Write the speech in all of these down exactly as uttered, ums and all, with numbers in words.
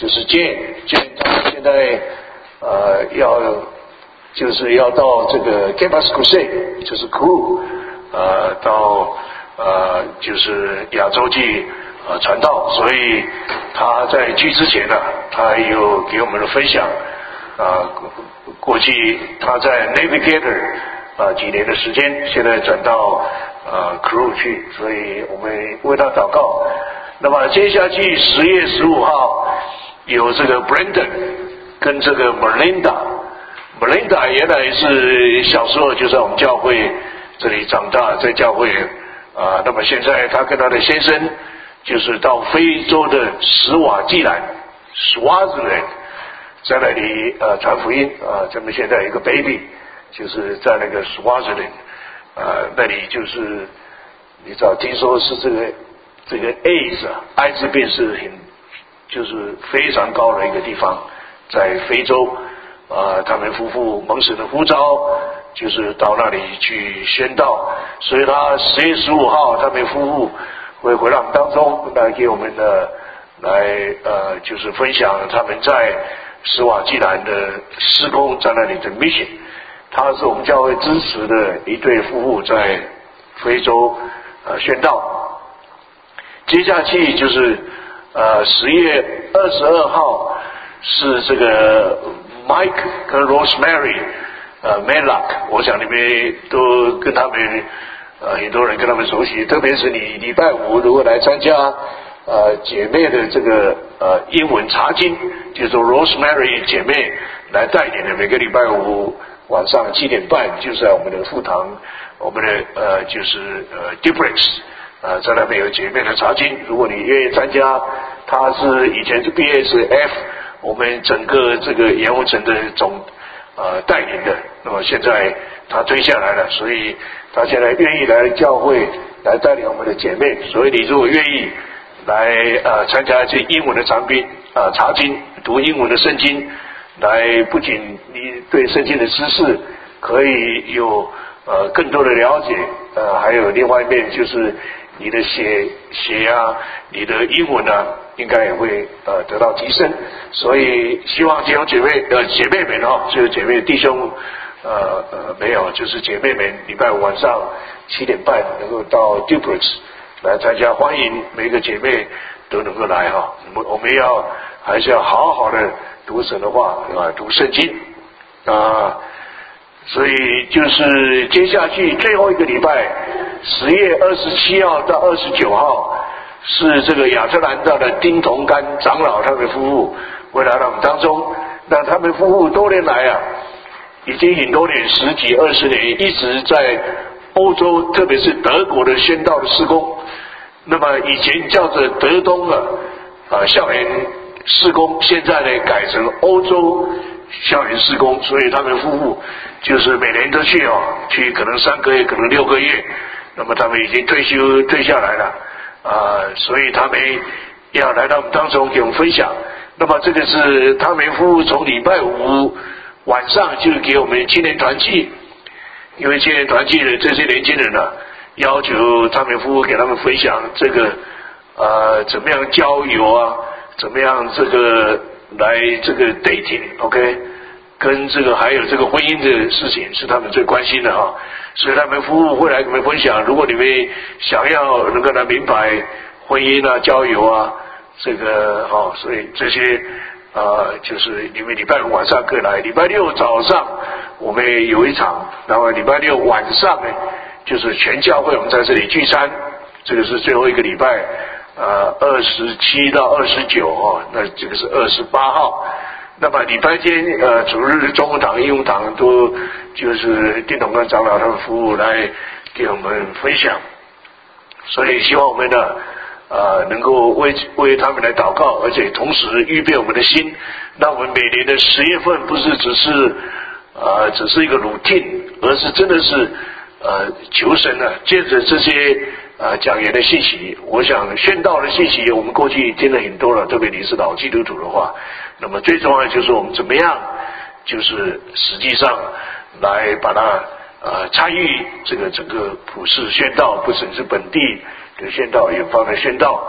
就是 Jane，Jane 他现在呃要就是要到这个 Campus Crusade， 就是 Crew， 呃到呃就是亚洲去呃传道，所以他在去之前呢，他有给我们的分享啊、呃，过去他在 Navigator 啊、呃、几年的时间，现在转到呃 Crew 去，所以我们为他祷告。那么接下去十月十五号有这个 Brandon 跟这个 Melinda。Melinda 原来是小时候就在我们教会这里长大，在教会啊、呃，那么现在他跟他的先生就是到非洲的史瓦济兰 Swaziland， 在那里呃传福音啊、呃，咱们现在有一个 baby 就是在那个 Swaziland 啊、呃，那里就是你知道听说是这个这个 AIDS 啊，艾滋病是很就是非常高的一个地方，在非洲啊、呃，他们夫妇蒙神的呼召，就是到那里去宣道，所以他十月十五号他们夫妇会回到我们当中来给我们的来呃，就是分享他们在史瓦济兰的施工，在那里的 mission。他是我们教会支持的一对夫妇在非洲呃宣道。接下去就是呃十月二十二号是这个 Mike 跟 Rosemary 呃 Melak， 我想你们都跟他们呃很多人跟他们熟悉，特别是你礼拜五如果来参加呃姐妹的这个呃英文查经，就是说 Rosemary 姐妹来带领的，每个礼拜五晚上七点半就在我们的副堂，我们的呃就是呃 Duplex。呃，在那边有姐妹的查经，如果你愿意参加，他是以前是 B S F 我们整个这个盐湖城的总呃带领的，那么现在他退下来了，所以他现在愿意来教会来带领我们的姐妹，所以你如果愿意来呃参加这英文的长兵啊、呃、查经，读英文的圣经，来不仅你对圣经的知识可以有呃更多的了解，呃还有另外一面就是你的写写啊，你的英文啊，应该也会呃得到提升。所以希望弟兄姐妹呃姐妹们哦，就是姐妹弟兄呃呃没有，就是姐妹们礼拜五晚上七点半能够到 Duplex 来参加，欢迎每个姐妹都能够来哈、哦。我们我们要还是要好好的读神的话啊，读圣经啊。所以就是接下去最后一个礼拜，十月二十七号到二十九号，是这个亚特兰大的丁同甘长老他们夫妇会来到我们当中。那他们夫妇多年来啊，已经很多年，十几二十年，一直在欧洲，特别是德国的宣道的事工。那么以前叫做德东啊啊校园事工，现在呢改成欧洲校园事工，所以他们夫妇就是每年都去哦，去可能三个月，可能六个月。那么他们已经退休退下来了啊、呃，所以他们要来到我们当中给我们分享。那么这个是他们夫妇从礼拜五晚上就给我们青年团契，因为青年团契的这些年轻人呢、啊，要求他们夫妇给他们分享这个呃怎么样交友啊，怎么样这个来这个 dating，OK， 跟这个还有这个婚姻的事情是他们最关心的哈，所以他们夫妇会来跟我们分享。如果你们想要能够来明白婚姻啊、交友啊，这个哈、哦，所以这些呃，就是你们礼拜五晚上可以来，礼拜六早上我们有一场，然后礼拜六晚上呢，就是全教会我们在这里聚餐，这个是最后一个礼拜。呃，二十七到二十九哦，那这个是二十八号。那么礼拜天呃，主日中文堂、英文堂都就是丁董跟长老他们服务来给我们分享，所以希望我们呢呃能够为为他们来祷告，而且同时预备我们的心，让我们每年的十月份不是只是呃只是一个 routine， 而是真的是呃求神呢、啊，借着这些。啊，讲员的信息，我想宣道的信息，我们过去听了很多了，特别你是老基督徒的话，那么最重要的就是我们怎么样，就是实际上来把它呃参与这个整个普世宣道，不只是本地的宣道，远方的宣道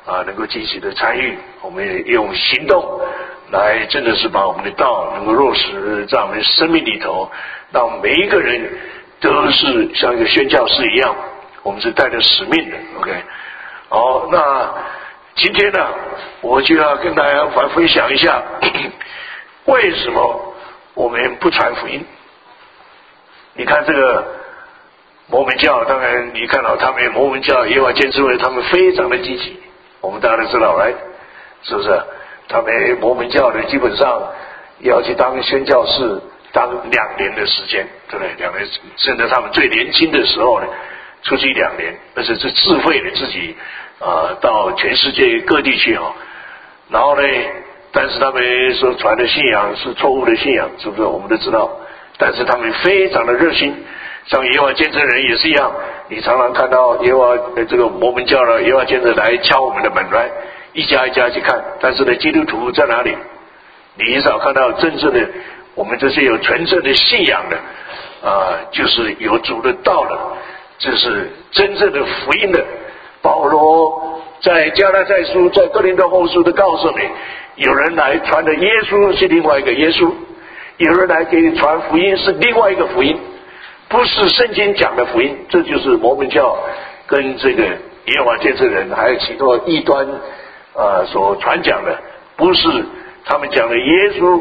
啊能够积极的参与，我们也用行动来真的是把我们的道能够落实在我们的生命里头，让每一个人都是像一个宣教士一样，我们是带着使命的。 OK， 好，那今天呢我就要跟大家分享一下为什么我们不传福音。你看这个摩门教，当然你看到他们摩门教耶和华见证会他们非常的积极，我们大家都知道来，是不是？他们摩门教的基本上要去当宣教士当两年的时间，对不对？两年，甚至他们最年轻的时候呢出去两年，而且是自费的自己呃到全世界各地去哦。然后呢，但是他们所传的信仰是错误的信仰，是不是？我们都知道。但是他们非常的热心，像耶和华见证人也是一样，你常常看到耶和华这个摩门教的耶和华见证来敲我们的门来，一家一家去看。但是呢，基督徒在哪里？你很少看到真正的我们这些有纯正的信仰的啊、呃，就是有主的道的，这是真正的福音的。保罗在加拉太书、在哥林多后书都告诉你，有人来传的耶稣是另外一个耶稣，有人来给你传福音是另外一个福音，不是圣经讲的福音。这就是摩门教跟这个耶和华见证人还有其他异端呃所传讲的，不是他们讲的耶稣，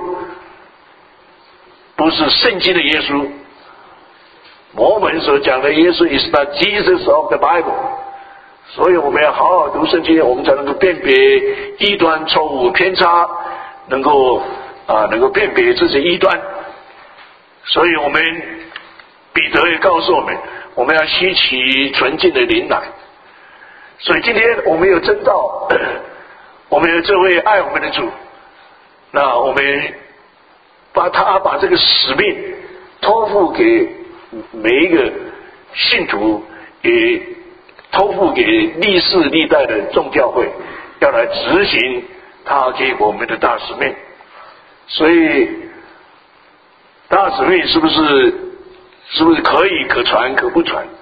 不是圣经的耶稣。摩门所讲的耶稣 is not Jesus of the Bible。 所以我们要好好读圣经，我们才能够辨别异端错误偏差，能够啊能够辨别这些异端。所以我们彼得也告诉我们，我们要吸取纯净的灵奶。所以今天我们有真道，我们有这位爱我们的主，那我们把他把这个使命托付给每一个信徒，也托付给历世历代的众教会，要来执行他给我们的大使命。所以大使命是不是是不是可以可传可不传？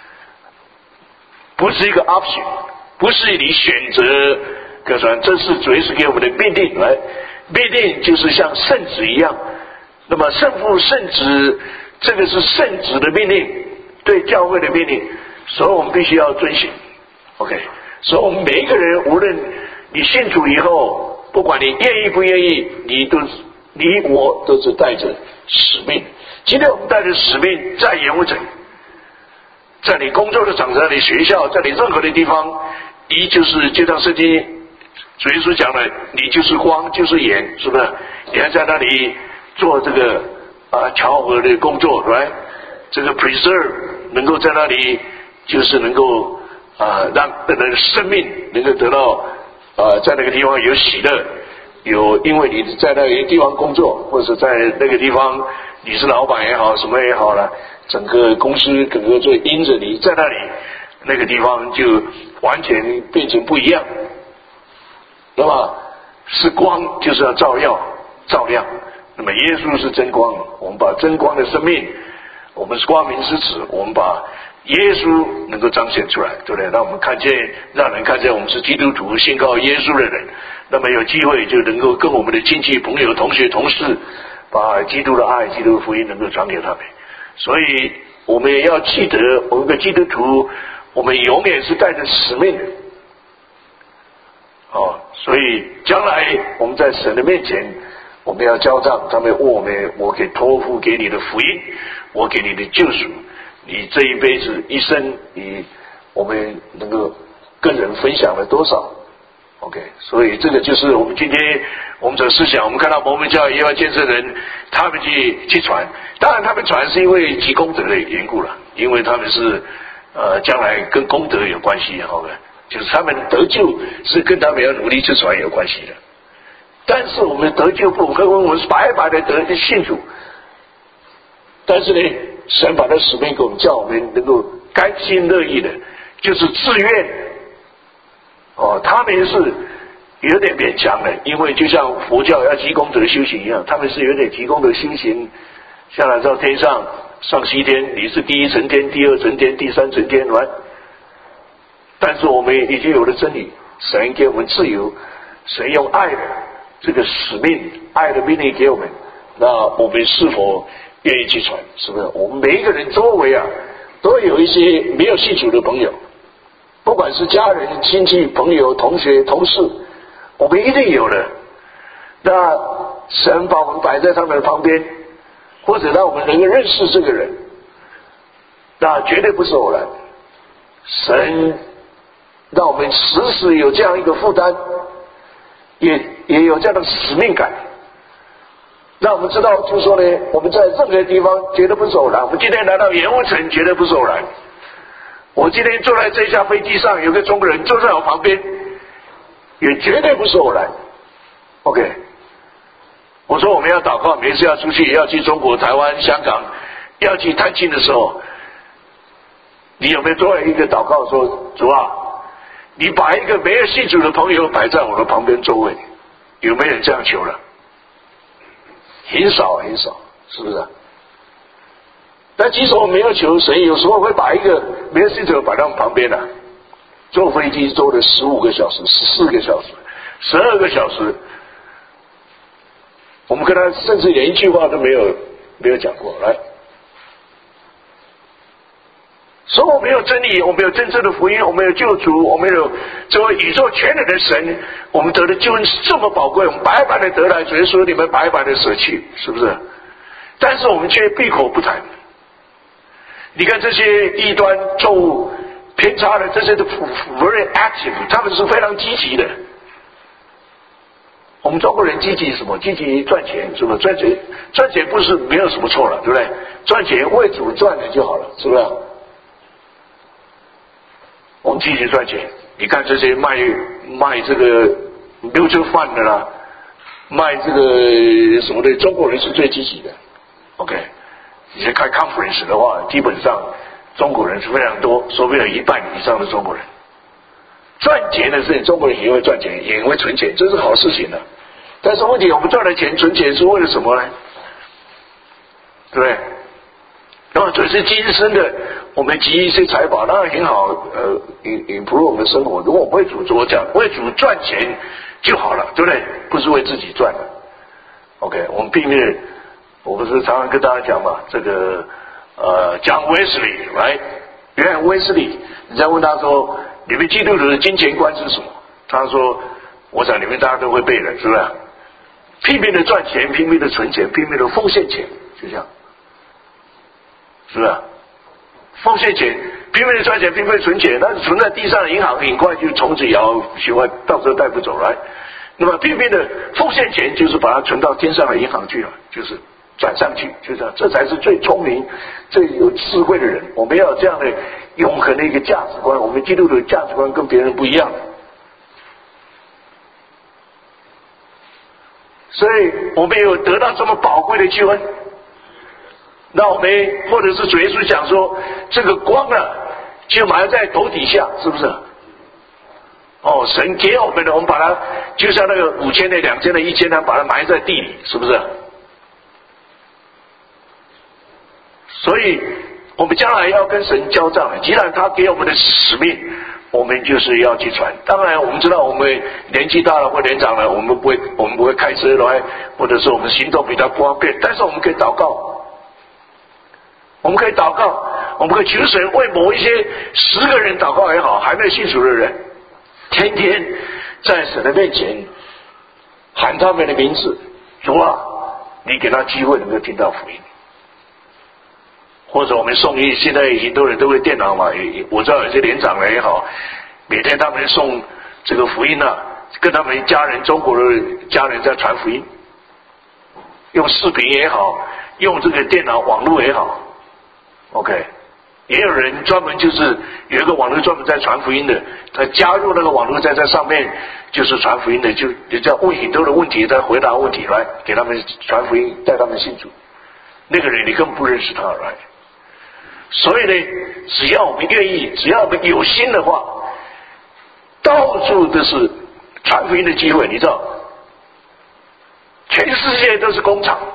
不是一个 option， 不是你选择可传，这是主耶稣给我们的命令。来，命令就是像圣旨一样，那么圣父圣子，这个是圣旨的命令，对教会的命令，所以我们必须要遵循。 OK， 所以我们每一个人，无论你信主以后，不管你愿意不愿意，你都你我都是带着使命。今天我们带着使命在言无者，在你工作的场合，在你学校，在你任何的地方，你就是就像圣经主耶稣讲的，你就是光就是盐，是不是？你还在那里做这个啊调和的工作 ，right？ 这个 preserve 能够在那里就是能够啊让人的生命能够得到啊在那个地方有喜乐，有因为你在那个地方工作，或者在那个地方你是老板也好，什么也好了，整个公司整个就因着你在那里，那个地方就完全变成不一样。那么是光，就是要照耀照亮。那么耶稣是真光，我们把真光的生命，我们是光明之子，我们把耶稣能够彰显出来，对不对？让我们看见，让人看见我们是基督徒，信靠耶稣的人，那么有机会就能够跟我们的亲戚朋友同学同事把基督的爱基督的福音能够传给他们。所以我们也要记得，我们的基督徒我们永远是带着使命的哦，所以将来我们在神的面前我们要交账，他们问我们，我给托付给你的福音，我给你的救赎，你这一辈子一生你我们能够跟人分享了多少 OK， 所以这个就是我们今天我们的思想。我们看到摩门教耶和华见证人他们去去传，当然他们传是因为积功德的缘故了，因为他们是呃将来跟功德有关系，好吧，就是他们得救是跟他们要努力去传有关系的。但是我们得救不跟我们是白白的得信主，但是呢神把他使命给我们，叫我们能够甘心乐意的，就是自愿哦，他们是有点勉强的，因为就像佛教要积功德修行一样，他们是有点积功德修行，下来到天上上西天，你是第一层天、第二层天、第三层天，完。但是我们已经有了真理， 神给我们自由，神用爱的这个使命，爱的命令给我们，那我们是否愿意去传？是不是？我们每一个人周围啊，都有一些没有信主的朋友，不管是家人、亲戚、朋友、同学、同事，我们一定有的。那神把我们摆在他们的旁边，或者让我们能够认识这个人，那绝对不是偶然。神让我们时时有这样一个负担，也也有这样的使命感，让我们知道，就是说呢，我们在任何地方绝对不是偶然。我们今天来到盐湖城，绝对不是偶然。我今天坐在这架飞机上，有个中国人坐在我旁边，也绝对不是偶然。OK， 我说我们要祷告，每次要出去，要去中国、台湾、香港，要去探亲的时候，你有没有做一个祷告说，主啊，你把一个没有信主的朋友摆在我的旁边座位？有没有人这样求了？很少很少，是不是？但即使我没有求，神有时候会把一个没有信主的摆在我们旁边的、啊，坐飞机坐了十五个小时、十四个小时、十二个小时，我们跟他甚至连一句话都没有没有讲过。来，所以我们有真理，我们有真正的福音，我们有救主，我们有这位宇宙全能的神，我们得的救恩是这么宝贵，我们白白的得来，主耶稣你们白白的舍弃，是不是？但是我们却闭口不谈。你看这些异端错误偏差的，这些的 very active， 他们是非常积极的。我们中国人积极什么？积极赚钱，是不是？赚钱赚钱不是没有什么错了，对不对？赚钱为主赚的就好了，是不是？我们积极赚钱。你看这些卖卖这个溜车饭的啦，卖这个什么的，中国人是最积极的。OK。你去开 conference 的话，基本上中国人是非常多，说不定有一半以上的中国人。赚钱的事情，中国人也会赚钱，也会存钱，这是好事情的。但是问题，我们赚了钱存钱是为了什么呢？对不对？那么这是今生的，我们积一些财宝，当然很好，呃，improve我们的生活。如果我们为主做讲，为主赚钱就好了，对不对？不是为自己赚的。OK， 我们避免。我不是常常跟大家讲嘛，这个呃，讲威斯利来，约翰威斯利，你再问他说，你们基督徒的金钱观是什么？他说，我想你们大家都会背的，是不是？拼命的赚钱，拼命的存钱，拼命的奉献钱，就这样，是不是？奉献钱，拼命的赚钱，拼命的存钱，但是存在地上的银行很快就从此摇循环，到时候带不走来。那么拼命的奉献钱，就是把它存到天上的银行去了，就是转上去，就这样，这才是最聪明、最有智慧的人。我们要有这样的永恒的一个价值观，我们基督徒的价值观跟别人不一样。所以我们有得到这么宝贵的救恩，那我们或者是主耶稣讲说，这个光啊，就埋在斗底下，是不是？哦，神给我们的，我们把它就像那个五千的、两千的、一千的，把它埋在地里，是不是？所以我们将来要跟神交账，既然他给我们的使命，我们就是要去传。当然我们知道我们年纪大了或年长了，我们不会我们不会开车来，或者是我们行动比较不方便，但是我们可以祷告，我们可以祷告，我们可以求神为某一些十个人祷告也好，还没有信主的人，天天在神的面前喊他们的名字，主啊，你给他机会能够听到福音。或者我们送医，现在很多人都会电脑嘛，我知道有些连长人也好，每天他们送这个福音啊，跟他们家人，中国的家人在传福音，用视频也好，用这个电脑网络也好 ，OK， 也有人专门就是有一个网络专门在传福音的，他加入那个网络在这上面就是传福音的，就就在问很多的问题，在回答问题来给他们传福音，带他们信主。那个人你根本不认识他来。所以呢，只要我们愿意，只要我们有心的话，到处都是传福音的机会。你知道，全世界都是工厂，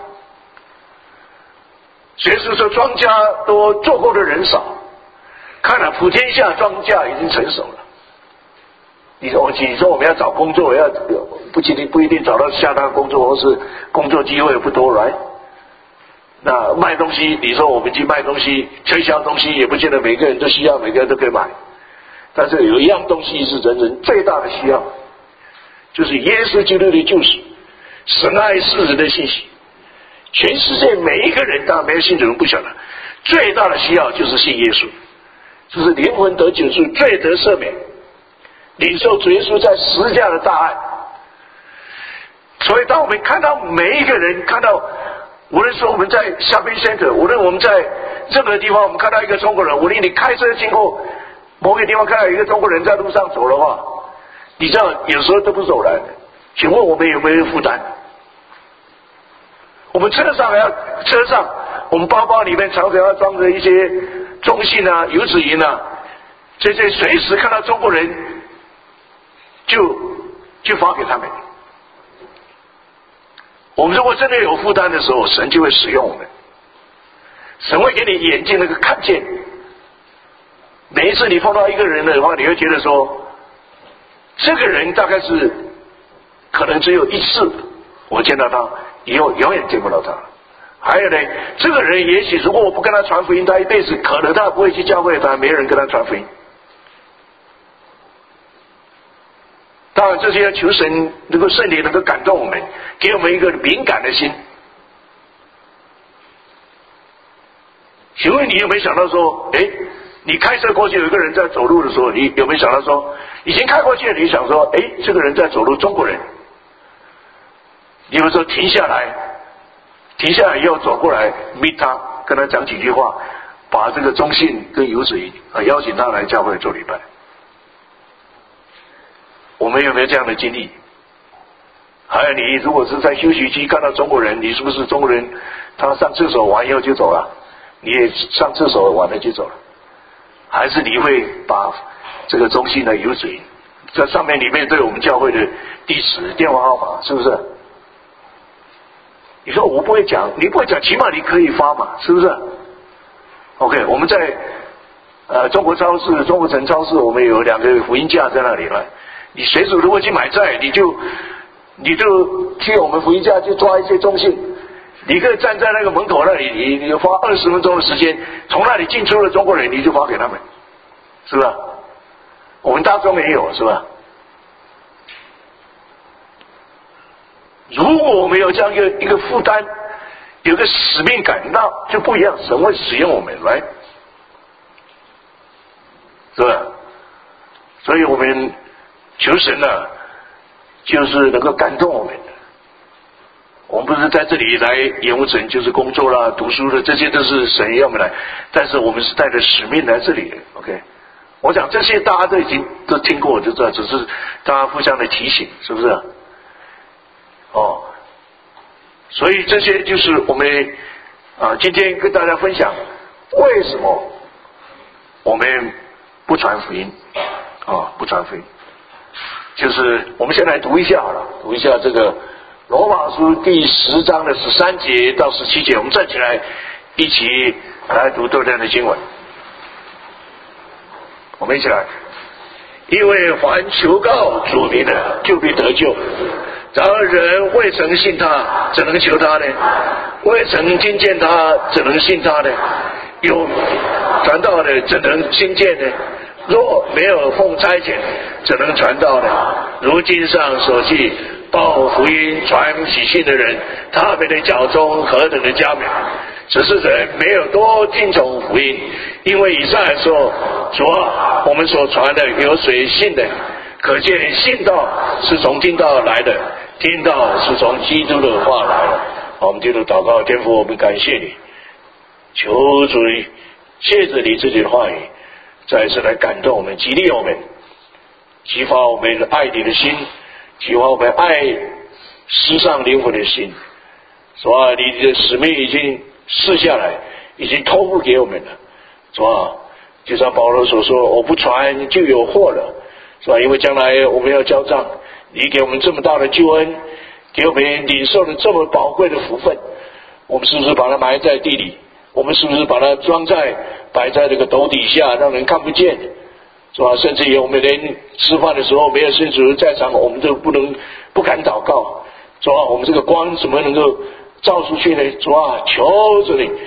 所以说庄稼多，做工的人少。看了普天下庄稼已经成熟了， 你说你说我们要找工作，要不一定不一定找到下单工作，或是工作机会不多来。那卖东西，你说我们去卖东西、推销东西，也不见得每个人都需要，每个人都可以买。但是有一样东西是人人最大的需要，就是耶稣基督的救赎，神爱世人的信息。全世界每一个人，当然没有信主人不晓得，最大的需要就是信耶稣，就是灵魂得救赎，罪得赦免，领受主耶稣在十字架的大爱。所以当我们看到每一个人，看到无论说我们在 shopping center， 无论我们在任何地方，我们看到一个中国人，无论你开车经过某个地方看到一个中国人在路上走的话，你知道有时候都不是偶然的。请问我们有没有负担？我们车上还要车上，我们包包里面常常要装着一些中信啊、油脂银啊，这些随时看到中国人就就发给他们。我们如果真的有负担的时候，神就会使用我们，神会给你眼睛那个看见。每一次你碰到一个人的话，你会觉得说，这个人大概是可能只有一次我见到他，以后永远见不到他。还有呢，这个人也许如果我不跟他传福音，他一辈子可能他不会去教会，他没人跟他传福音。当然这些要求神能够圣灵能够感动我们，给我们一个敏感的心。请问你有没有想到说，哎，你开车过去有一个人在走路的时候，你有没有想到说，已经开过去了，你想说，哎，这个人在走路，中国人，你有时候停下来，停下来以后走过来 meet 他，跟他讲几句话，把这个中信跟油水啊邀请他来教会做礼拜。我们有没有这样的经历？还有你如果是在休息区看到中国人，你是不是中国人？他上厕所完以后就走了，你也上厕所完了就走了，还是你会把这个中信的油水在上面里面对我们教会的地址、电话号码，是不是？你说我不会讲，你不会讲，起码你可以发嘛，是不是 ？OK， 我们在呃中国超市、中国城超市，我们有两个福音架在那里了。你随时如果去买菜，你就你就去我们福音架去抓一些中信，你可以站在那个门口那里，你你花二十分钟的时间，从那里进出的中国人，你就发给他们，是吧？我们大众也有，是吧？如果我们有这样一个一个负担，有个使命感，那就不一样，神会使用我们，来，是吧？所以我们求神呢、啊，就是能够感动我们的。我们不是在这里来演武城，就是工作啦、读书的，这些都是神要我们来，但是我们是带着使命来这里的。OK， 我想这些大家都已经都听过，就知道，只是大家互相的提醒，是不是？哦，所以这些就是我们啊，今天跟大家分享为什么我们不传福音啊，不传福音。就是我们先来读一下好了，读一下这个罗马书第十章的十三节到十七节，我们站起来一起来读这段的经文。我们一起来，因为凡求告主名的，就必得救。然而人未曾信他，怎能求他呢？未曾听见他，怎能信他呢？有传道的，怎能听见呢？若没有奉差遣，怎能传道呢？如经上所记，报福音传喜信的人，他们的脚中何等的佳美！只是人没有多听从福音，因为以赛亚说：“主啊，我们所传的有谁信的？”可见信道是从听道来的，听道是从基督的话来的。好，我们接着祷告，天父，我们感谢你，求主借着你自己的话语，再一次来感动我们，激励我们，激发我们爱你的心，激发我们爱世上灵魂的心。主啊，你的使命已经赐下来，已经托付给我们了。主啊，就像保罗所说，我不传就有祸了，是吧？因为将来我们要交账，你给我们这么大的救恩，给我们领受了这么宝贵的福分，我们是不是把它埋在地里？我们是不是把它装在摆在这个斗底下，让人看不见？ 是吧？甚至于我们连吃饭的时候没有信主在场，我们都不能不敢祷告，主啊，我们这个光怎么能够照出去呢？主啊，求着你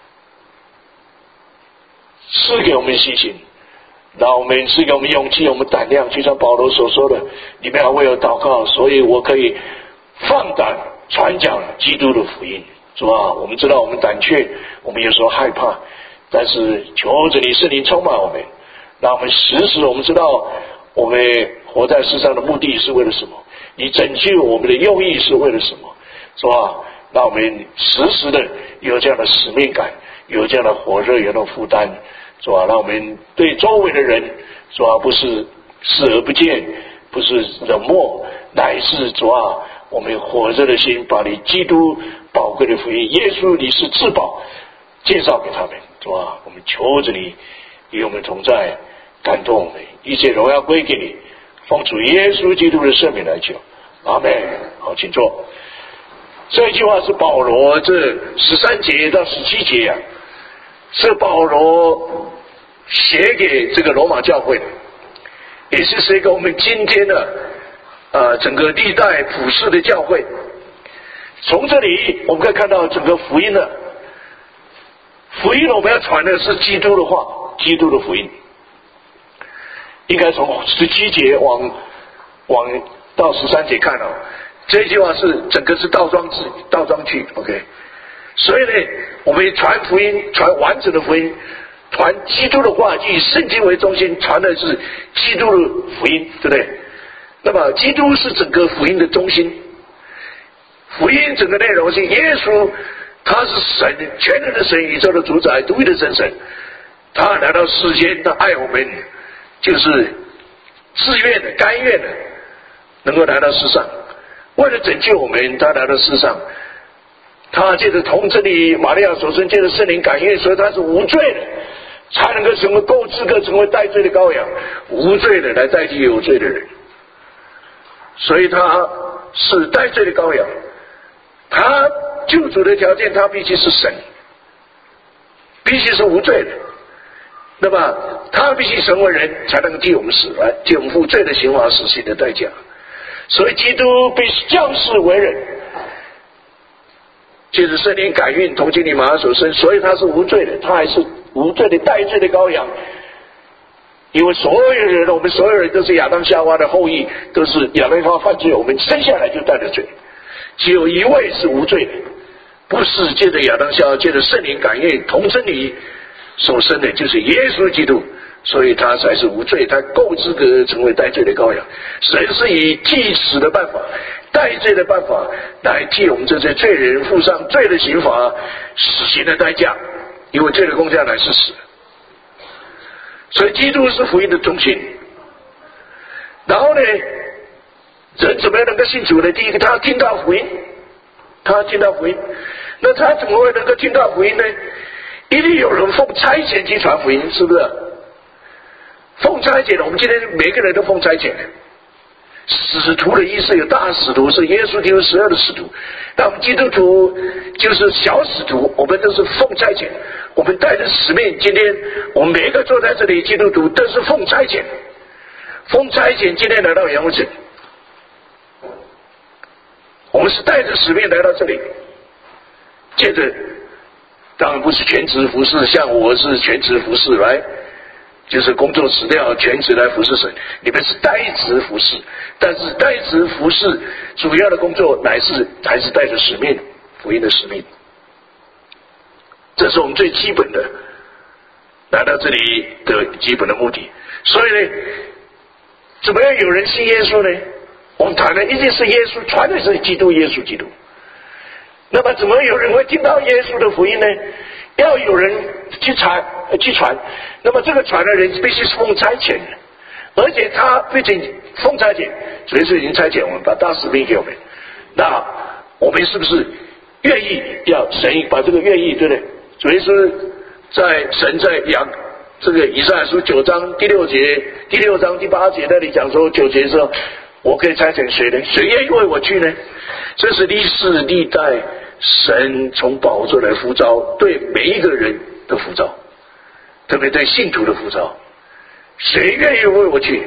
赐给我们信心，让我们赐给我们勇气，我们胆量，就像保罗所说的，你们要为我祷告，所以我可以放胆传讲基督的福音。主啊，我们知道我们胆怯，我们有时候害怕，但是求着你圣灵充满我们，让我们时时我们知道我们活在世上的目的是为了什么，你拯救我们的用意是为了什么，是吧？让我们时时的有这样的使命感，有这样的火热，有那种负担，是吧？让我们对周围的人，是吧？不是视而不见，不是冷漠，乃是主啊，我们火热的心把你基督宝贵的福音，耶稣你是至宝，介绍给他们，主啊，我们求着你与我们同在，感动我们，一切荣耀归给你，奉主耶稣基督的圣名来求，阿们。好，请坐。这一句话是保罗这十三节到十七节啊，是保罗写给这个罗马教会的，也是写给我们今天的呃整个历代普世的教会。从这里我们可以看到整个福音的福音，我们要传的是基督的话，基督的福音。应该从十七节往往到十三节看啊，这一句话是整个是倒装字，倒装句 ，OK。所以呢，我们传福音，传完整的福音，传基督的话，以圣经为中心，传的是基督的福音，对不对？那么，基督是整个福音的中心。福音整个内容是耶稣，他是神，全能的神，宇宙的主宰，独一的真神。他来到世间，他爱我们，就是自愿的、甘愿的，能够来到世上，为了拯救我们，他来到世上。他借着童贞的玛利亚所生，借着圣灵感应，所以他是无罪的，才能够成为够资格成为代罪的羔羊，无罪的来代替有罪的人。所以他是代罪的羔羊。他救主的条件，他必须是神，必须是无罪的。那么他必须成为人，才能替我们死来，替我们付罪的刑罚、死刑的代价。所以基督必须降世为人，借着圣灵感孕，同经理马上所生，所以他是无罪的，他还是无罪的代罪的羔羊。因为所有人，我们所有人都是亚当夏娃的后裔，都是亚当夏娃犯罪，我们生下来就带着罪。只有一位是无罪的，不是借着亚当夏娃，借着圣灵感应同真理所生的，就是耶稣基督，所以他才是无罪，他够资格成为代罪的羔羊。神是以替死的办法，代罪的办法来替我们这些罪人付上罪的刑罚、死刑的代价，因为罪的工价乃是死。所以基督是福音的中心。然后呢，人怎么样能够信主呢？第一个，他听到福音，他听到福音，那他怎么会能够听到福音呢？一定有人奉差遣去传福音，是不是？奉差遣，我们今天每个人都奉差遣。使徒的意思有大使徒，是耶稣基督十二的使徒。那我们基督徒就是小使徒，我们都是奉差遣，我们带着使命。今天我们每一个坐在这里基督徒都是奉差遣，奉差遣今天来到杨屋城，我们是带着使命来到这里。接着当然不是全职服侍，像我是全职服侍来，就是工作辞掉全职来服侍神。你们是代职服侍，但是代职服侍主要的工作乃是还是带着使命，福音的使命。这是我们最基本的来到这里的基本的目的。所以呢，怎么样有人信耶稣呢？我们谈的一定是耶稣，传的是基督，耶稣基督。那么怎么有人会听到耶稣的福音呢？要有人去传去传，那么这个传的人必须是奉差遣的，而且他不仅奉差遣，主耶稣已经差遣我们，把大使命给我们。那我们是不是愿意要神把这个愿意，对不对？主耶稣在神在扬这个以赛亚书九章第六节、第六章第八节那里讲说，九节说，我可以差遣谁呢？谁愿意为我去呢？这是历世历代神从宝座来呼召，对每一个人的呼召，特别对信徒的呼召。 谁愿意为我去？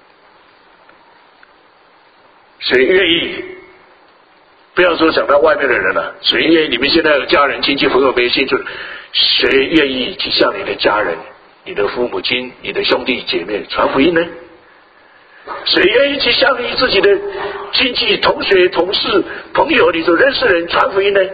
谁愿意？不要说想到外面的人了，谁愿意？你们现在有家人、亲戚、朋友没兴趣，谁愿意去向你的家人、你的父母亲、你的兄弟姐妹传福音呢？谁愿意去向你自己的亲戚、同学、同事、朋友，你所认识的人传福音呢？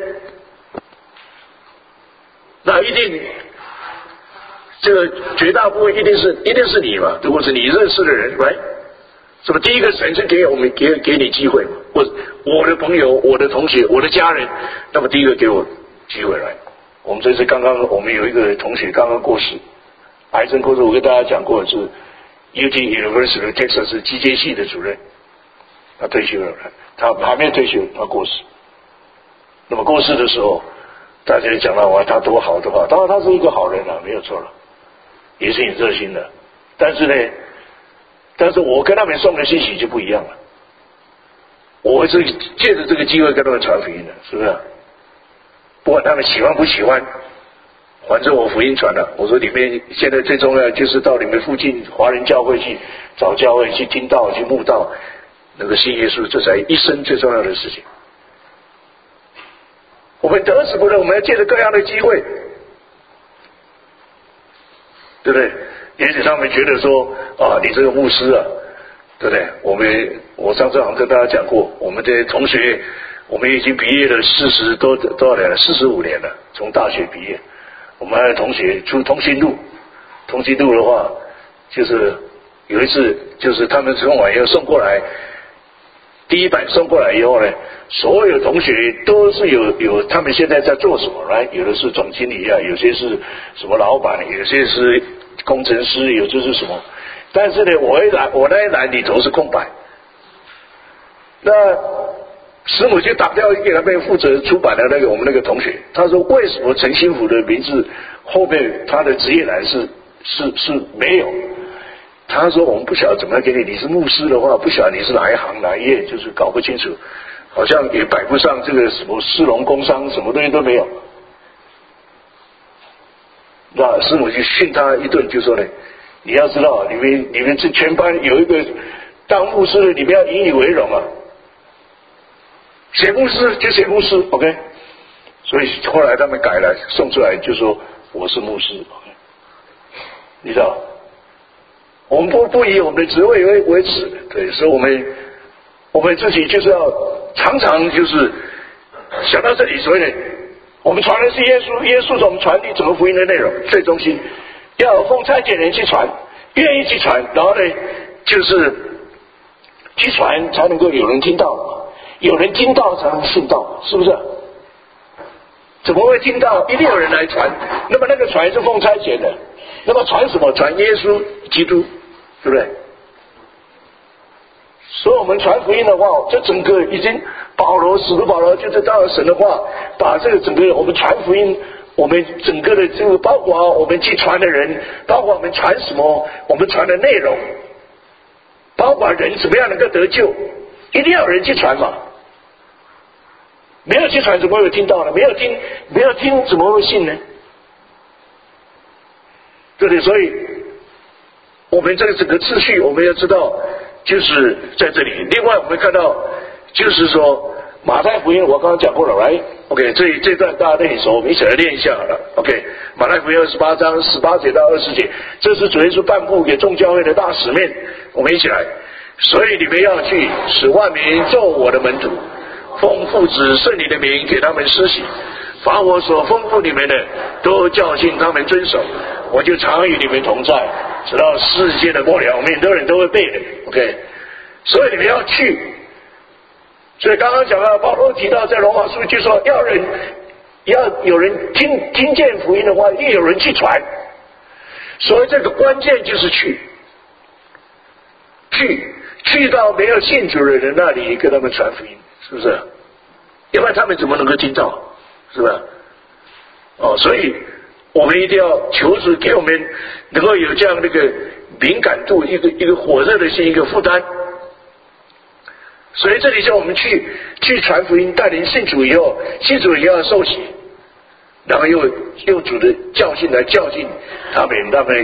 那一定，这个绝大部分一定是一定是你嘛？如果是你认识的人，来，什么第一个神是给我们给给你机会嘛？我我的朋友、我的同学、我的家人，那么第一个给我机会来。我们这次刚刚我们有一个同学刚刚过世，癌症过世，我跟大家讲过是 U T University Texas 机械系的主任，他退休了，他还没有退休，他过世。那么过世的时候，大家讲到哇，他多好多好，当然他是一个好人啊，没有错了，也是很热心的。但是呢，但是我跟他们送的信息就不一样了。我是借着这个机会跟他们传福音的，是不是？不管他们喜欢不喜欢，反正我福音传了。我说里面现在最重要的就是到你们附近华人教会去找教会去听道去慕道，那个信耶稣，这才一生最重要的事情。我们得死不能，我们要借着各样的机会，对不对？也许他们觉得说啊，你这个牧师啊，对不对？我们我上次好像跟大家讲过，我们的同学，我们已经毕业了四十多多少年了，四十五年了，从大学毕业。我们还有同学出通讯录，通讯录的话，就是有一次，就是他们送完以后送过来，第一版送过来以后呢，所有同学都是有有他们现在在做什么来，有的是总经理啊，有些是什么老板，有些是工程师，有些是什么。但是呢，我一栏我那一栏里头是空白。那师母就打电话给他们负责出版的那个我们那个同学，他说为什么陈新福的名字后面他的职业栏是是是没有？他说我们不晓得怎么给你，你是牧师的话，不晓得你是哪一行哪一业，就是搞不清楚，好像也摆不上这个什么士农工商，什么东西都没有。那师母就训他一顿，就说呢，你要知道，你们你们这全班有一个当牧师的，你们要引以为荣啊。写牧师就写牧师 ，OK。所以后来他们改了，送出来就说我是牧师 ，OK。你知道，我们不不以我们的职位为为耻，对，所以我们我们自己就是要常常就是想到这里，所以呢，我们传的是耶稣，耶稣是我们传递整个福音的内容最中心，要有奉差遣人去传，愿意去传，然后呢，就是去传才能够有人听到。有人听到才能信道，是不是？怎么会听到？一定有人来传。那么那个传是奉差遣的，那么传什么？传耶稣基督，对不对？所以我们传福音的话，这整个已经保罗使徒保罗就是照着神的话，把这个整个我们传福音，我们整个的这个包括我们去传的人，包括我们传什么，我们传的内容，包括人怎么样能够得救，一定要有人去传嘛。没有去传怎么会听到呢？没有听，没有听怎么会信呢？对不对？所以，我们这个整个秩序，我们要知道，就是在这里。另外，我们看到，就是说马太福音，我刚刚讲过了，来 ，OK， 这这段大家都很熟，我们一起来练一下好了 ，OK。马太福音二十八章十八节到二十节，这是主耶稣颁布给众教会的大使命，我们一起来。所以你们要去，使万民做我的门徒。奉父子圣灵的名给他们施洗，把我所吩咐你们的都教训他们遵守，我就常与你们同在，直到世界的末了。我们很多人都会背的 ，OK。所以你们要去。所以刚刚讲到保罗提到在罗马书就说，要人要有人听听见福音的话，一定有人去传。所以这个关键就是去，去去到没有信主的人那里，跟他们传福音。是不是？要不然他们怎么能够听到？是吧？哦，所以我们一定要求主给我们能够有这样的一个敏感度，一个一个火热的心，一个负担。所以这里叫我们去去传福音，带领信主以后，信主以后要受洗，然后又用主的教训来教训他们，他们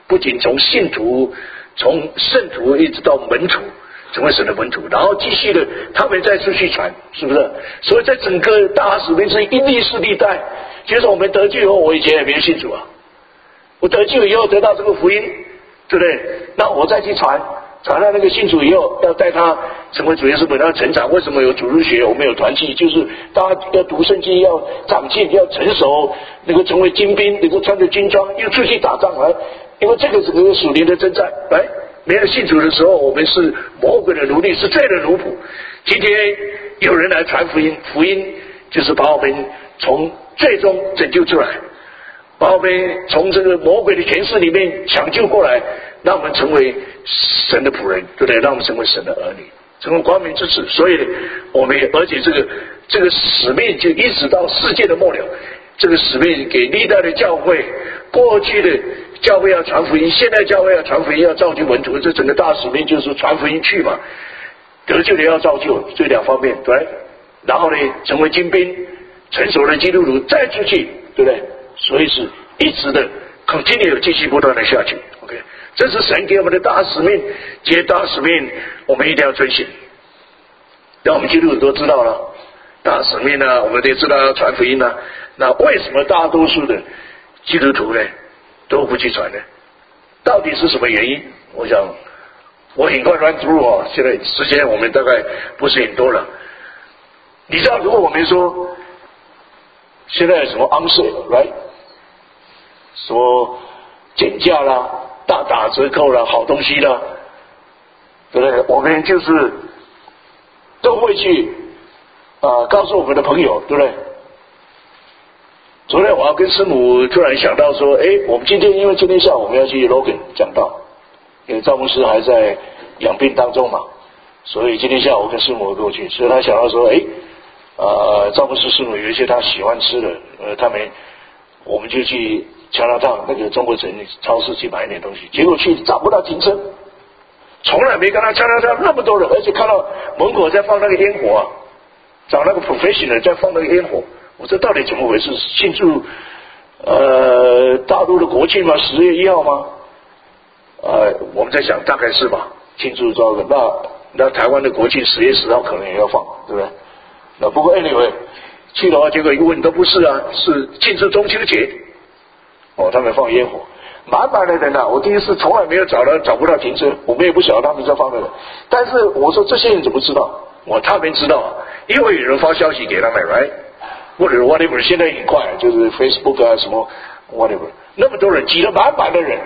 不仅从信徒、从圣徒一直到门徒，成为神的门徒，然后继续的他们再出去传，是不是？所以在整个大使命是一历世历代。就是我们得救以后，我以前也没有信主啊，我得救以后得到这个福音，对不对？那我再去传。传到那个信主以后，要带他成为主耶稣本要成长。为什么有主日学？我们有团契，就是大家要读圣经，要长进，要成熟，能够成为精兵，能够穿着军装，又出去打仗来。因为这个是个属灵的征战。来，没有信主的时候，我们是魔鬼的奴隶，是罪的奴仆。今天有人来传福音，福音就是把我们从罪中拯救出来，把我们从这个魔鬼的权势里面抢救过来，让我们成为神的仆人，对不对？让我们成为神的儿女，成为光明之子。所以我们而且这个这个使命就一直到世界的末了，这个使命给历代的教会，过去的教会要传福音，现在教会要传福音，要造就门徒，这整个大使命就是传福音去嘛。得救的要造就，这两方面，对。然后呢，成为精兵，成熟的基督徒再出去，对不对？所以是一直的 continue 继续不断的下去。OK， 这是神给我们的大使命，这些大使命我们一定要遵循。让我们基督徒都知道了大使命呢，我们得知道要传福音呢。那为什么大多数的基督徒呢都不去传呢？到底是什么原因？我想我很快 run through 哦，现在时间我们大概不是很多了。你知道，如果我们说现在有什么 on sale right， 什么减价啦、大打折扣啦、好东西啦，对不对？我们就是都会去啊、呃、告诉我们的朋友，对不对？昨天我要跟师母突然想到说，哎，我们今天因为今天下午我们要去 Logan 讲道，因为赵牧师还在养病当中嘛，所以今天下午跟师母过去，所以他想到说，哎，呃，赵牧师师母有一些他喜欢吃的，呃，他们我们就去加拿大那个中国城超市去买一点东西，结果去找不到停车，从来没看到加拿大那么多人，而且看到门口在放那个烟火啊，找那个 professional 在放那个烟火。我说到底怎么回事？庆祝呃大陆的国庆吗？十月一号吗？呃，我们在想大概是吧，庆祝这个。那那台湾的国庆十月十号可能也要放，对不对？那不过 anyway 去的话，结果一问都不是啊，是庆祝中秋节。哦，他们放烟火，满满的人啊！我第一次从来没有找到找不到停车，我们也不晓得他们在放那个。但是我说这些人怎么知道？我他们知道，因为有人发消息给他们 ，right？或者 whatever， 现在很快，就是 Facebook 啊什么 whatever， 那么多人挤得满满的人，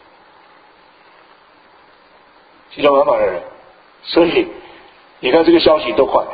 挤得满满的人，所以你看这个消息多快。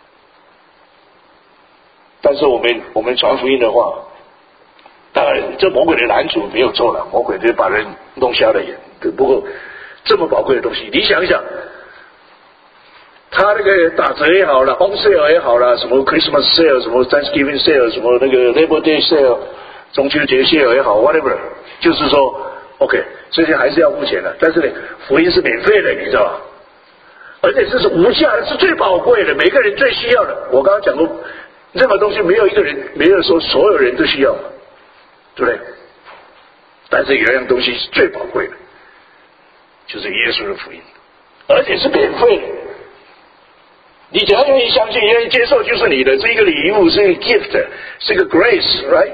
但是我们我们传福音的话，当然这魔鬼的拦阻没有错了，魔鬼就把人弄瞎了眼。不过这么宝贵的东西，你想一想。他那个打折也好了 ，on sale 也好了，什么 Christmas sale， 什么 Thanksgiving sale， 什么那个 Labor Day sale， 中秋节 sale 也好 ，whatever， 就是说 ，OK， 这些还是要付钱的，但是呢，福音是免费的，你知道吧？而且这是无价的，是最宝贵的，每个人最需要的。我刚刚讲过，任何东西没有一个人，没有说所有人都需要，对不对？但是有一样东西是最宝贵的，就是耶稣的福音，而且是免费的。你只要愿意相信，愿意接受，就是你的，是一个礼物，是一个 gift， 是一个 grace，right？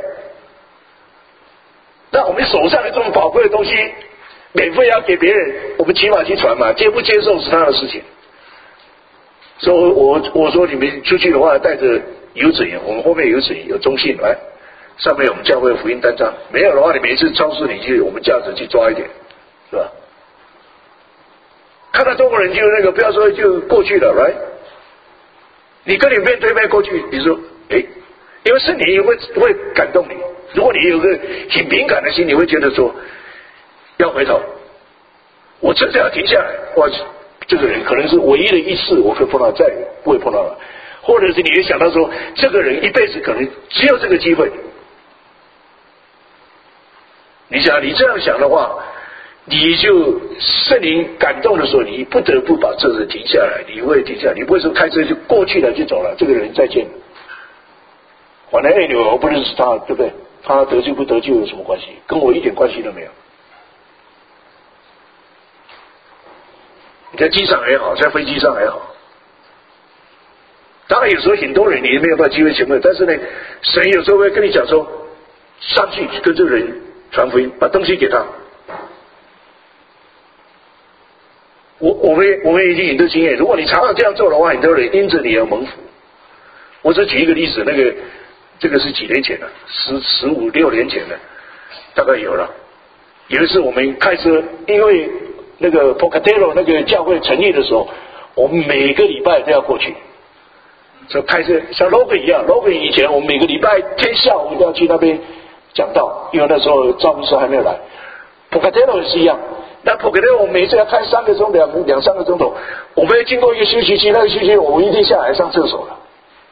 那我们手上的这么宝贵的东西，免费要给别人，我们起码去传嘛，接不接受是他的事情。所以我我说你们出去的话，带着邮纸，我们后面邮纸有中信来，上面有我们教会福音单张，没有的话，你每一次超市你去我们价值去抓一点，是吧？看到中国人就那个，不要说就过去了 ，right？你跟你面对面过去，你说，哎，因为圣灵会会感动你。如果你有个很敏感的心，你会觉得说，要回头，我真的要停下来。哇，这个人可能是唯一的一次我会碰到，再也不会碰到了。或者是你也想到说，这个人一辈子可能只有这个机会。你想，你这样想的话，你就圣灵感动的时候，你不得不把车子停下来，你会停下来，你不会说开车就过去了就走了，这个人再见。反正哎，我不认识他，对不对？他得救不得救有什么关系？跟我一点关系都没有。 你在机场也好，在飞机上也好。当然有时候很多人你没有办法机会行为，但是呢，神有时候会跟你讲说，上去跟这个人传福音，把东西给他。我我们我们已经很多经验，如果你常常这样做的话，很多人因着你而蒙福。我只举一个例子，那个这个是几年前了，十十五六年前了，大概有了。有一次我们开车，因为那个 Pocatello 那个教会成立的时候，我们每个礼拜都要过去。就开车像 Logan 一样 ，Logan 以前我们每个礼拜天下午都要去那边讲道，因为那时候赵牧师还没有来。Pocatello 也是一样，那 Pocatello 我们每次要开三个钟两两三个钟头，我们要经过一个休息区，那个休息区我们一定下来上厕所了。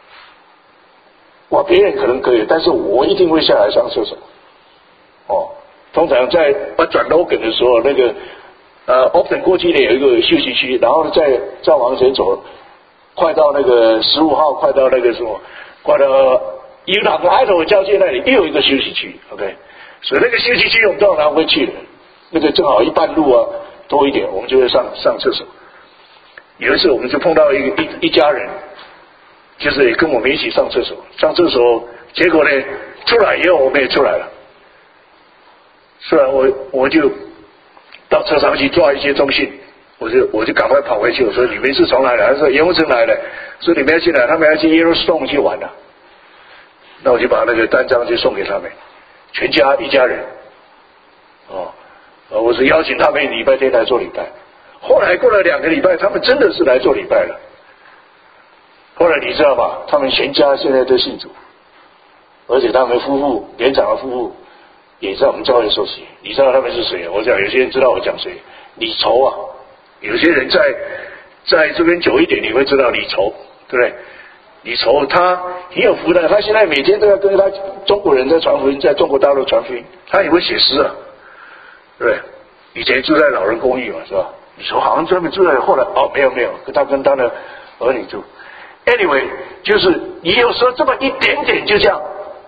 哇，别人可能可以，但是我一定会下来上厕所。哦，通常在我转 Logan 的时候，那个呃 Opton 过去呢有一个休息区，然后呢再再往前走。快到那个十五号，快到那个什么，快到伊朗和埃托交界那里又有一个休息区 ，OK， 所以那个休息区我们当然会去的，那个正好一半路啊多一点，我们就会上上厕所。有一次我们就碰到一个一一家人，就是跟我们一起上厕所，上厕所，结果呢出来以后我们也出来了，出来我我就到车上去抓一些中信。我就我就赶快跑回去，我说你们是从哪来？他说盐湖城来的，说你们要进来，他们要去 Yellowstone 去玩的。那我就把那个单张就送给他们，全家一家人。哦，我是邀请他们礼拜天来做礼拜。后来过了两个礼拜，他们真的是来做礼拜了。后来你知道吧？他们全家现在都信主，而且他们夫妇连长的夫妇也在我们教会受洗。你知道他们是谁？我讲有些人知道我讲谁，李筹啊。有些人在在这边久一点，你会知道李筹，对不对？李筹他很有福的，他现在每天都要跟他中国人在传福音，在中国大陆传福音，他也会写诗啊，对不对？以前住在老人公寓嘛，是吧？李筹好像专门住在，后来哦没有没有，他跟他的儿女住。Anyway， 就是你有时候这么一点点就这样，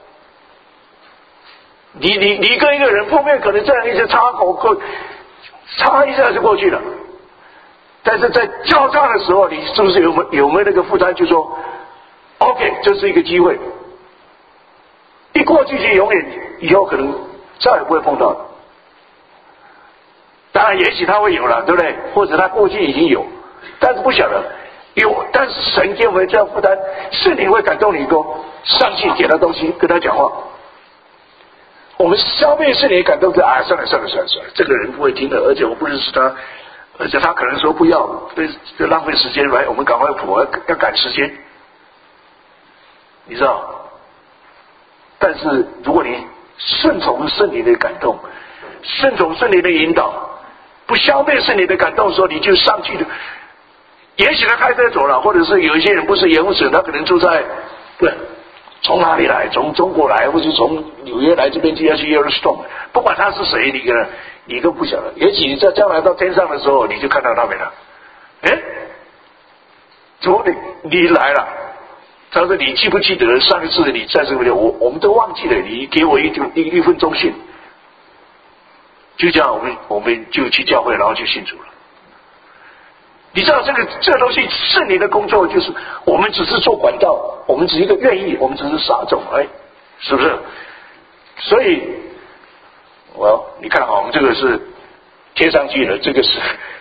你你你跟一个人碰面，可能这样一直插口口，插一下就过去了。但是在交叉的时候，你是不是有没有没有那个负担？就说 ，OK， 这是一个机会，一过去就永远以后可能再也不会碰到了。当然，也许他会有了，对不对？或者他过去已经有，但是不晓得有。但是神给我们这样负担，是你会感动你，说上去给他东西，跟他讲话。我们消灭是你感动的啊，算了算了算了算了，这个人不会听的，而且我不认识他。而且他可能说不要，就浪费时间来，我们赶快补，要赶时间，你知道？但是如果你顺从圣灵的感动，顺从圣灵的引导，不消灭圣灵的感动的时候，你就上去的。也许他开车走了，或者是有一些人不是盐湖城，他可能住在不是从哪里来，从中国来，或者从纽约来这边就要去 Yellowstone， 不管他是谁，你跟他。你都不晓得，也许你在将来到天上的时候，你就看到他们了。哎，主你你来了，他说你记不记得上一次你在这边，我我们都忘记了，你给我一一一份中信，就这样，我们我们就去教会，然后就信主了。你知道这个这个东西是你的工作，就是我们只是做管道，我们只是一个愿意，我们只是撒种，哎，是不是？所以。well， 你看好，我们这个是贴上去的，这个是，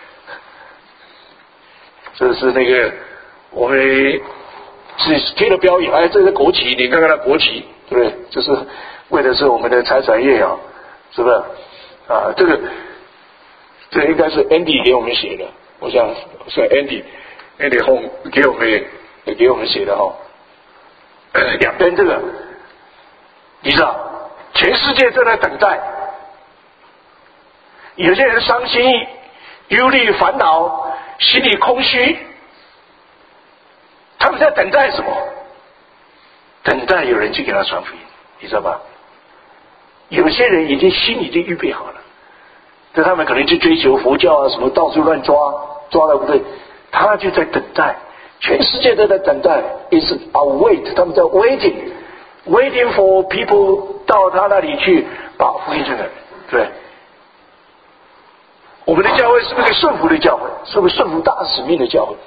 这是那个我们是贴了标语，哎，这是国旗，你看看它国旗，对不对？就是为的是我们的财产业啊，是不是？啊，这个这个应该是 Andy 给我们写的，我想是 Andy Andy Home 给我们给我们写的哈、哦，两边这个，你知道，全世界都在等待。有些人伤心、忧虑、烦恼，心里空虚，他们在等待什么？等待有人去给他传福音，你知道吧？有些人已经心已经预备好了，但他们可能去追求佛教啊，什么到处乱抓，抓了不对，他就在等待，全世界都在等待 ，is await， 他们在 waiting，waiting for people 到他那里去把福音传给人，对。 我们的教会是不是个顺服的教会？是不是顺服大使命的教会？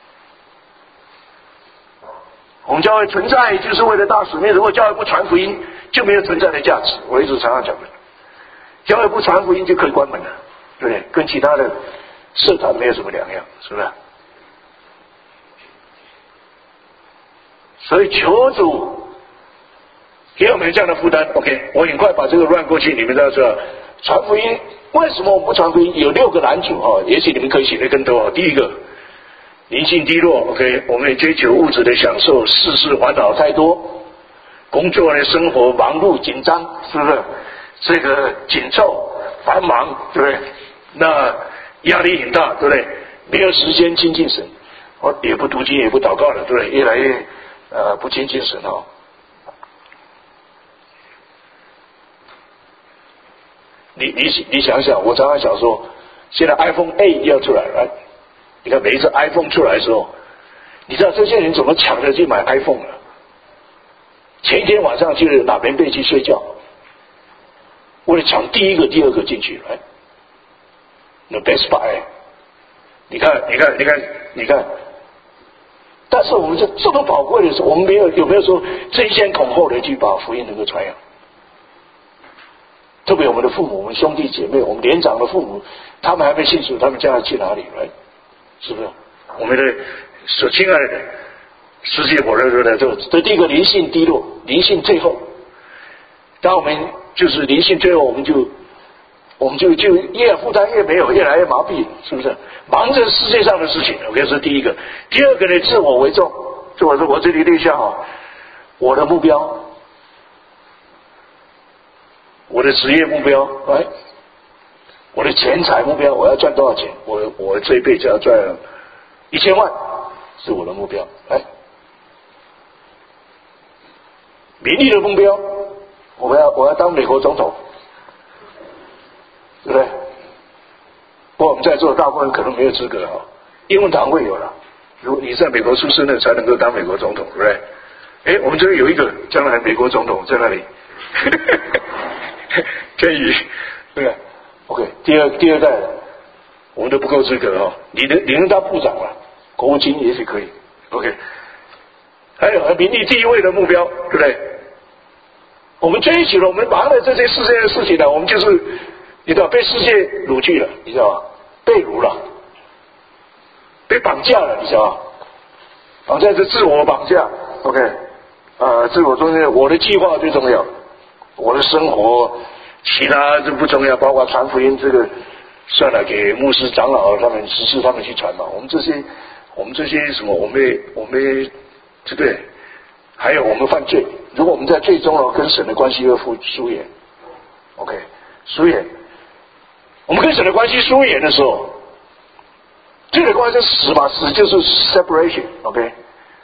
我们教会存在就是为了大使命，如果教会不传福音，就没有存在的价值。我一直常常讲的，教会不传福音就可以关门了，对不对？跟其他的社团没有什么两样，是不是？所以求主给我们这样的负担。 OK， 我很快把这个乱过去。你们知道这传福音为什么我们不传福音？有六个拦阻哈，也许你们可以写得更多。第一个，灵性低落。 OK， 我们也追求物质的享受，世事烦恼太多，工作的生活忙碌紧张，是不是？这个紧凑繁忙，对不对？那压力很大，对不对？没有时间亲近神，我也不读经也不祷告了，对不对？越来越呃不亲近神哦。你你你想想，我常常想说，现在 iPhone eight 要出来了，你看每一次 iPhone 出来的时候，你知道这些人怎么抢着去买 iPhone 了？前一天晚上就是拿棉被去睡觉，为了抢第一个、第二个进去，来，那 Best Buy， 你看，你看，你看，你看。但是我们这这么宝贵的时候，我们没有有没有说争先恐后的去把福音能够传扬？特别我们的父母、我们兄弟姐妹、我们年长的父母，他们还没信主，他们将要去哪里？来，是不是？我们的所亲爱的世界火热热的，这这第一个灵性低落，灵性退后。当我们就是灵性退后，我们就我们就就越负担越没有，越来越麻痹，是不是？忙着世界上的事情 ，OK， 这是第一个。第二个呢，自我为重，自我是我这里列下哈，我的目标。我的职业目标，来，我的钱财目标，我要赚多少钱？我我这一辈子要赚一千万，是我的目标。来，名利的目标，我要我要当美国总统，对不对？不过我们在座的大部分可能没有资格哈，英文堂会有了。如果你在美国出生的，才能够当美国总统，对不对？哎，我们这里有一个将来美国总统在那里。可以，对吧 ？OK， 第二第二代，我们都不够资格哦。你能你能当部长了，国务卿也许可以。OK， 还有名利第一位的目标，对不对？我们追求了，我们忙了这些世界的事情呢，我们就是你知道被世界掳去了，你知道吗？被掳了，被绑架了，你知道吗？绑架是自我绑架。OK， 呃，自我中间，我的计划最重要。我的生活，其他就不重要，包括传福音这个，算了，给牧师长老他们指示他们去传嘛。我们这些，我们这些什么，我们我们对不对？还有我们犯罪，如果我们在最终了跟神的关系会复疏远 ，OK， 疏远。我们跟神的关系疏远的时候，这个关系死嘛，死就是 separation，OK，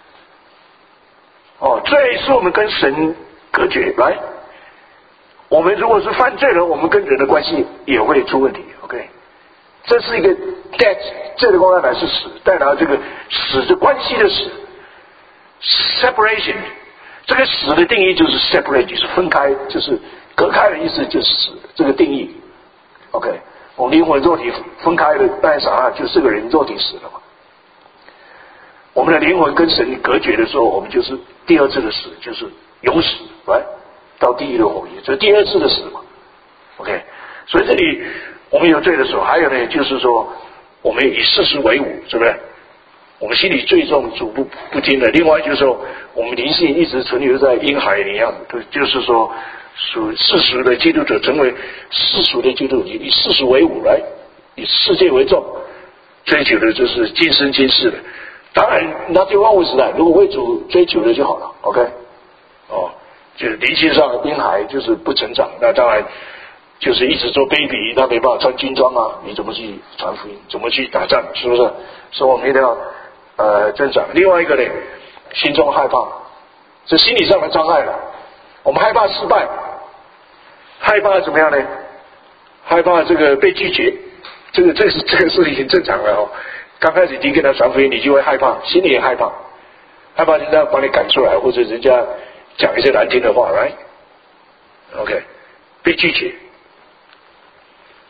哦，罪是我们跟神隔绝，来。我们如果是犯罪人，我们跟人的关系也会出问题。OK， 这是一个 death， 罪的光来是死，带来这个死的关系的死 ，separation。这个死的定义就是 separate， 就是分开，就是隔开的意思，就是死这个定义。OK， 我们灵魂肉体分开了，那啥，就是个人肉体死了嘛。我们的灵魂跟神隔绝的时候，我们就是第二次的死，就是永死，来。到地狱的火焰，这是第二次的死嘛 ？OK， 所以这里我们有罪的时候，还有呢，就是说我们以事实为伍，是不是？我们心里最重主不不听的。另外就是说，我们灵性一直存留在婴孩一样，就是说属世俗的基督者成为世俗的基督徒，以事实为伍来，以世界为重，追求的就是今生今世的。当然，那就万物时代，如果为主追求的就好了。OK， 哦。就是灵性上的婴孩就是不成长，那当然就是一直做 baby， 他没办法穿军装啊，你怎么去传福音，怎么去打仗，是不是？所以我们一定要呃增长。另外一个呢，心中害怕，这心理上的障碍了。我们害怕失败，害怕怎么样呢？害怕这个被拒绝，这个这是这个是很正常的哦。刚开始你跟他传福音，你就会害怕，心里也害怕，害怕人家把你赶出来，或者人家讲一些难听的话 ，right？OK， 被拒绝，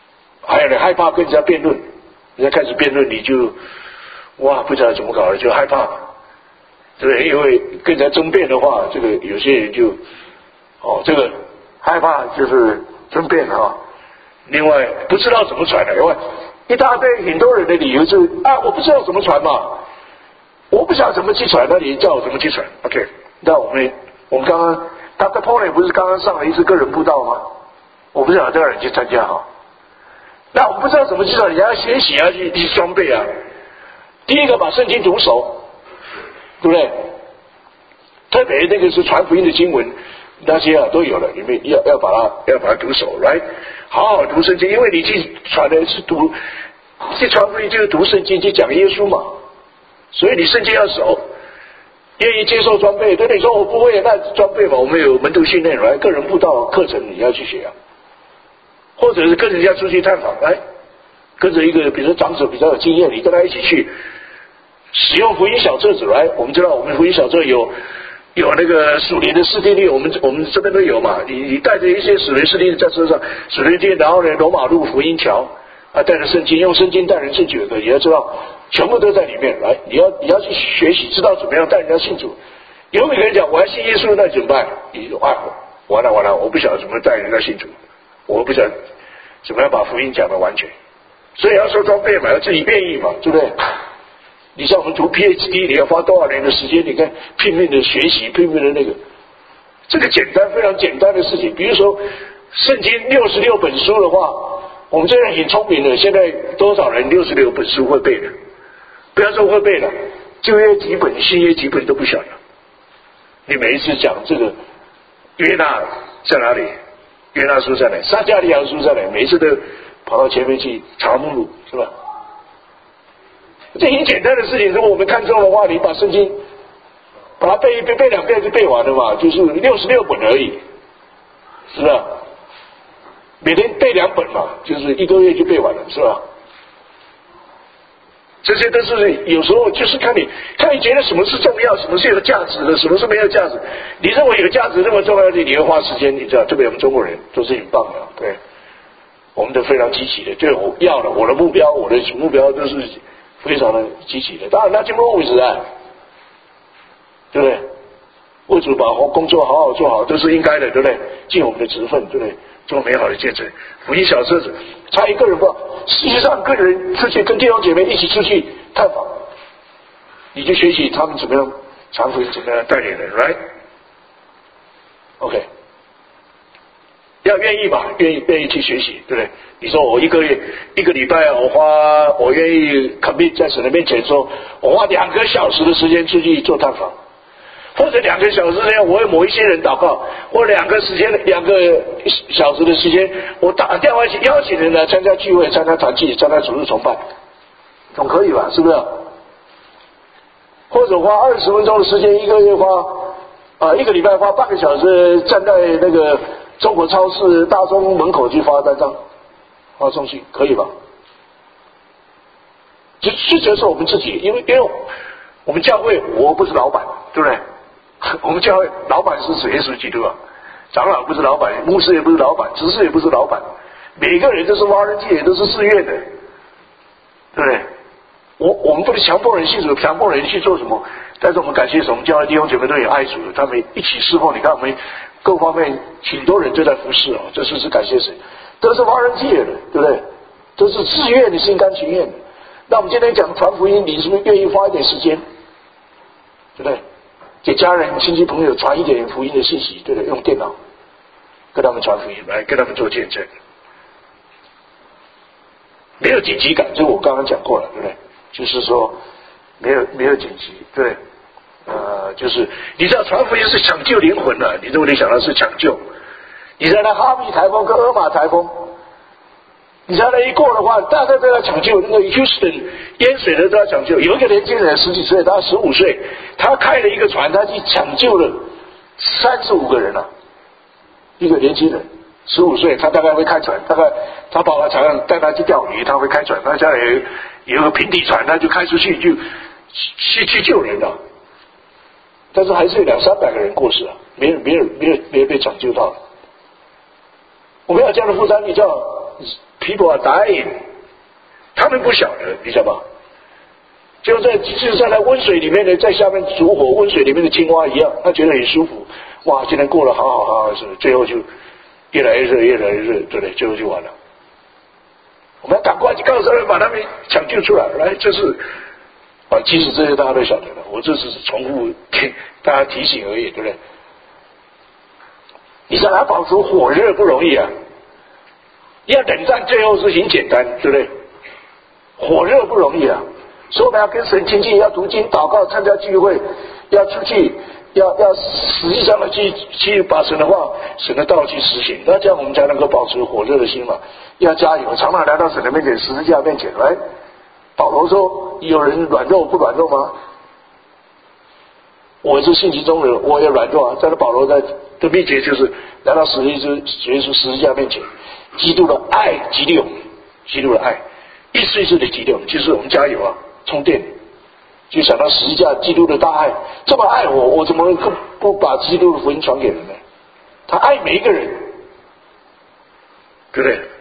还有人害怕跟人家辩论，人家开始辩论你就哇不知道怎么搞了，就害怕，对不对？因为跟人家争辩的话，这个有些人就哦这个害怕就是争辩啊。另外不知道怎么传的，因为一大堆很多人的理由就是啊我不知道怎么传嘛，我不晓得怎么去传，那你叫我怎么去传 ？OK， 那我们我们刚刚Doctor Pony不是刚刚上了一次个人布道吗？我不知道多少人去参加哈。那我们不知道怎么去传，你要学习啊，去去装备啊。第一个把圣经读熟，对不对？特别那个是传福音的经文，那些啊都有了，你们要要把它要把它读熟 ，right？ 好好读圣经，因为你去传的是读，去传福音就是读圣经，去讲耶稣嘛，所以你圣经要熟，愿意接受装备。对你说我不会，那装备嘛，我们有门徒训练，来个人布道课程你要去学啊，或者是跟人家出去探访，来跟着一个比如说长者比较有经验，你跟他一起去使用福音小册子来。我们知道我们福音小册有。有那个属灵的试听力，我们我们这边都有嘛。你你带着一些属灵试听在车上，属灵经，然后呢，罗马路福音桥啊，带着圣经，用圣经带人正确的，你要知道，全部都在里面。来，你要你要去学习，知道怎么样带人家信主。有没有人讲我要信耶稣，那怎么办？你说啊，完了完了，我不晓得怎么带人家信主，我不晓得怎么样把福音讲得完全。所以要说装备嘛，要自己愿意嘛，对不对？你像我们读 P H D， 你要花多少年的时间？你看拼命的学习，拼命的那个，这个简单非常简单的事情。比如说圣经六十六本书的话，我们这人很聪明的，现在多少人六十六本书会背的？不要说会背了，旧约几本、新约几本都不晓得。你每一次讲这个约拿在哪里？约拿书在哪里？撒迦利亚书在哪里？每一次都跑到前面去查目录，是吧？这很简单的事情，如果我们看中的话，你把圣经把它背一背，背两遍就背完了嘛，就是六十六本而已，是吧？每天背两本嘛，就是一个月就背完了，是吧？这些都是有时候就是看你看你觉得什么是重要，什么是有价值的，什么是没有价值。你认为有价值那么重要的，你会花时间，你知道，特别我们中国人都是很棒的，对，我们都非常积极的，就我要的，我的目标，我的目标都是。非常的积极的，当然那就不为止啊，对不对？为主把工作好好做好，都是应该的，对不对？尽我们的职分，对不对？做美好的见证。福音小册子，差一个人不，实际上个人出去跟弟兄姐妹一起出去探访，你就学习他们怎么样传福音，怎么样带领人 ，right？ OK。要愿意吧，愿意愿意去学习，对不对？你说我一个月一个礼拜，我花我愿意 commit 在神的面前说，我花两个小时的时间出去做探访，或者两个小时之间，我为某一些人祷告，或两个时间两个小时的时间，我打电话去邀请人来参加聚会、参加团契、参加主日崇拜，总可以吧？是不是？或者花二十分钟的时间，一个月花啊、呃，一个礼拜花半个小时站在那个。中国超市大中门口去发单张，发送去，可以吧？就最主要是我们自己，因为因为我们教会我不是老板，对不对？我们教会老板是主耶稣基督啊，长老不是老板，牧师也不是老板，执事也不是老板，每个人都是volunteer，也都是自愿的，对不对？我我们不能强迫人信主，强迫人去做什么？但是我们感谢神，我们教会弟兄姐妹都有爱主的，他们一起侍奉。你看我们各方面挺多人都在服侍啊，这是是感谢神，都是volunteer的，对不对？都是自愿的，心甘情愿的。那我们今天讲传福音，你是不是愿意花一点时间，对不对？给家人、亲戚、朋友传一点福音的信息，对不对？用电脑跟他们传福音，来跟他们做见证，没有紧急感，这我刚刚讲过了，对不对？就是说没有没有紧急，对。呃，就是你知道传福音是抢救灵魂的，你如果你想到是抢救，你知道那哈比台风跟厄马台风，你知道那一过的话，大家都要抢救，那个 Houston 淹水的都要抢救。有一个年轻人十几岁，他十五岁，他开了一个船，他去抢救了三十五个人啊，一个年轻人十五岁，他大概会开船，大概他爸爸常常带他去钓鱼，他会开船，他家里有有个平底船，他就开出去就去去救人了。但是还是有两三百个人过世啊，没有没有没有没有被抢救到。我们要这样的负担，你知道 people are dying， 他们不晓得，你晓得吧？就在就像在温水里面的，在下面煮火，温水里面的青蛙一样，他觉得很舒服。哇，今天过了好好好好，是最后就越来越热，越来越热，对不对？最后就完了。我们要赶快去告诉他们，把他们抢救出来。来，这是啊，其实这些大家都晓得了，我这是重复给大家提醒而已，对不对？你想要保持火热不容易啊，要冷战最后是很简单，对不对？火热不容易啊，所以我们要跟神亲近，要读经、祷告、参加聚会，要出去，要要实际上的去去把神的话、神的道去实行。那这样我们才能够保持火热的心嘛。要加油，常常来到神的面前、十字架面前来。保罗说：“有人软弱不软弱吗？我是信其中人，我也软弱啊。”在那保罗在的秘诀就是来到十字耶稣十字架面前，基督的爱激励我们，基督的爱一岁岁的激励我们，就是我们加油啊，充电。就想到十字架基督的大爱，这么爱我，我怎么不不把基督的福音传给人呢？他爱每一个人，对不对？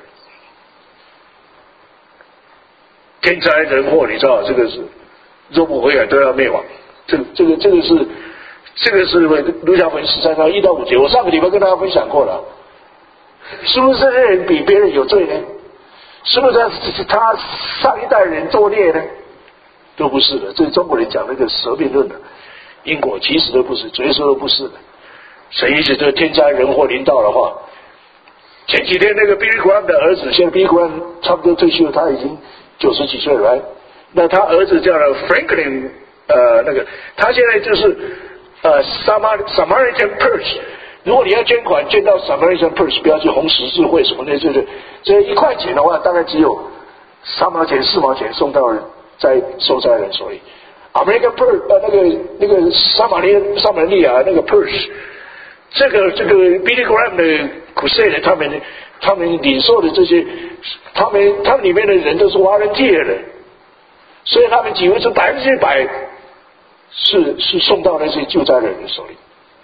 天灾人祸，你知道这个是若不悔改都要灭亡。这个这个这个是这个是路加福音十三章一到五节，我上个礼拜跟大家分享过了。是不是这些人比别人有罪呢？是不是他上一代人作孽呢？都不是的，这是中国人讲那个蛇辩论的因果，其实都不是，主耶稣都不是的。神意思这天灾人祸临到的话，前几天那个 Billy Graham 的儿子，现在 Billy Graham 差不多退休，他已经九十几岁了，right？那他儿子叫了 Franklin， 呃，那个他现在就是呃 Samaritan Purse。如果你要捐款，捐到 Samaritan Purse， 不要去红十字会什么的，这这一块钱的话，大概只有三毛钱、四毛钱送到在受灾人手里。American Purse， 呃，那个那个撒玛利撒玛利亚那个 Purse， 这个这个 Billy Graham 的 Crusade， 他们他们领受的这些，他们他们里面的人都是 volunteer 的，所以他们几乎是百分之百是是送到那些救灾的人手里。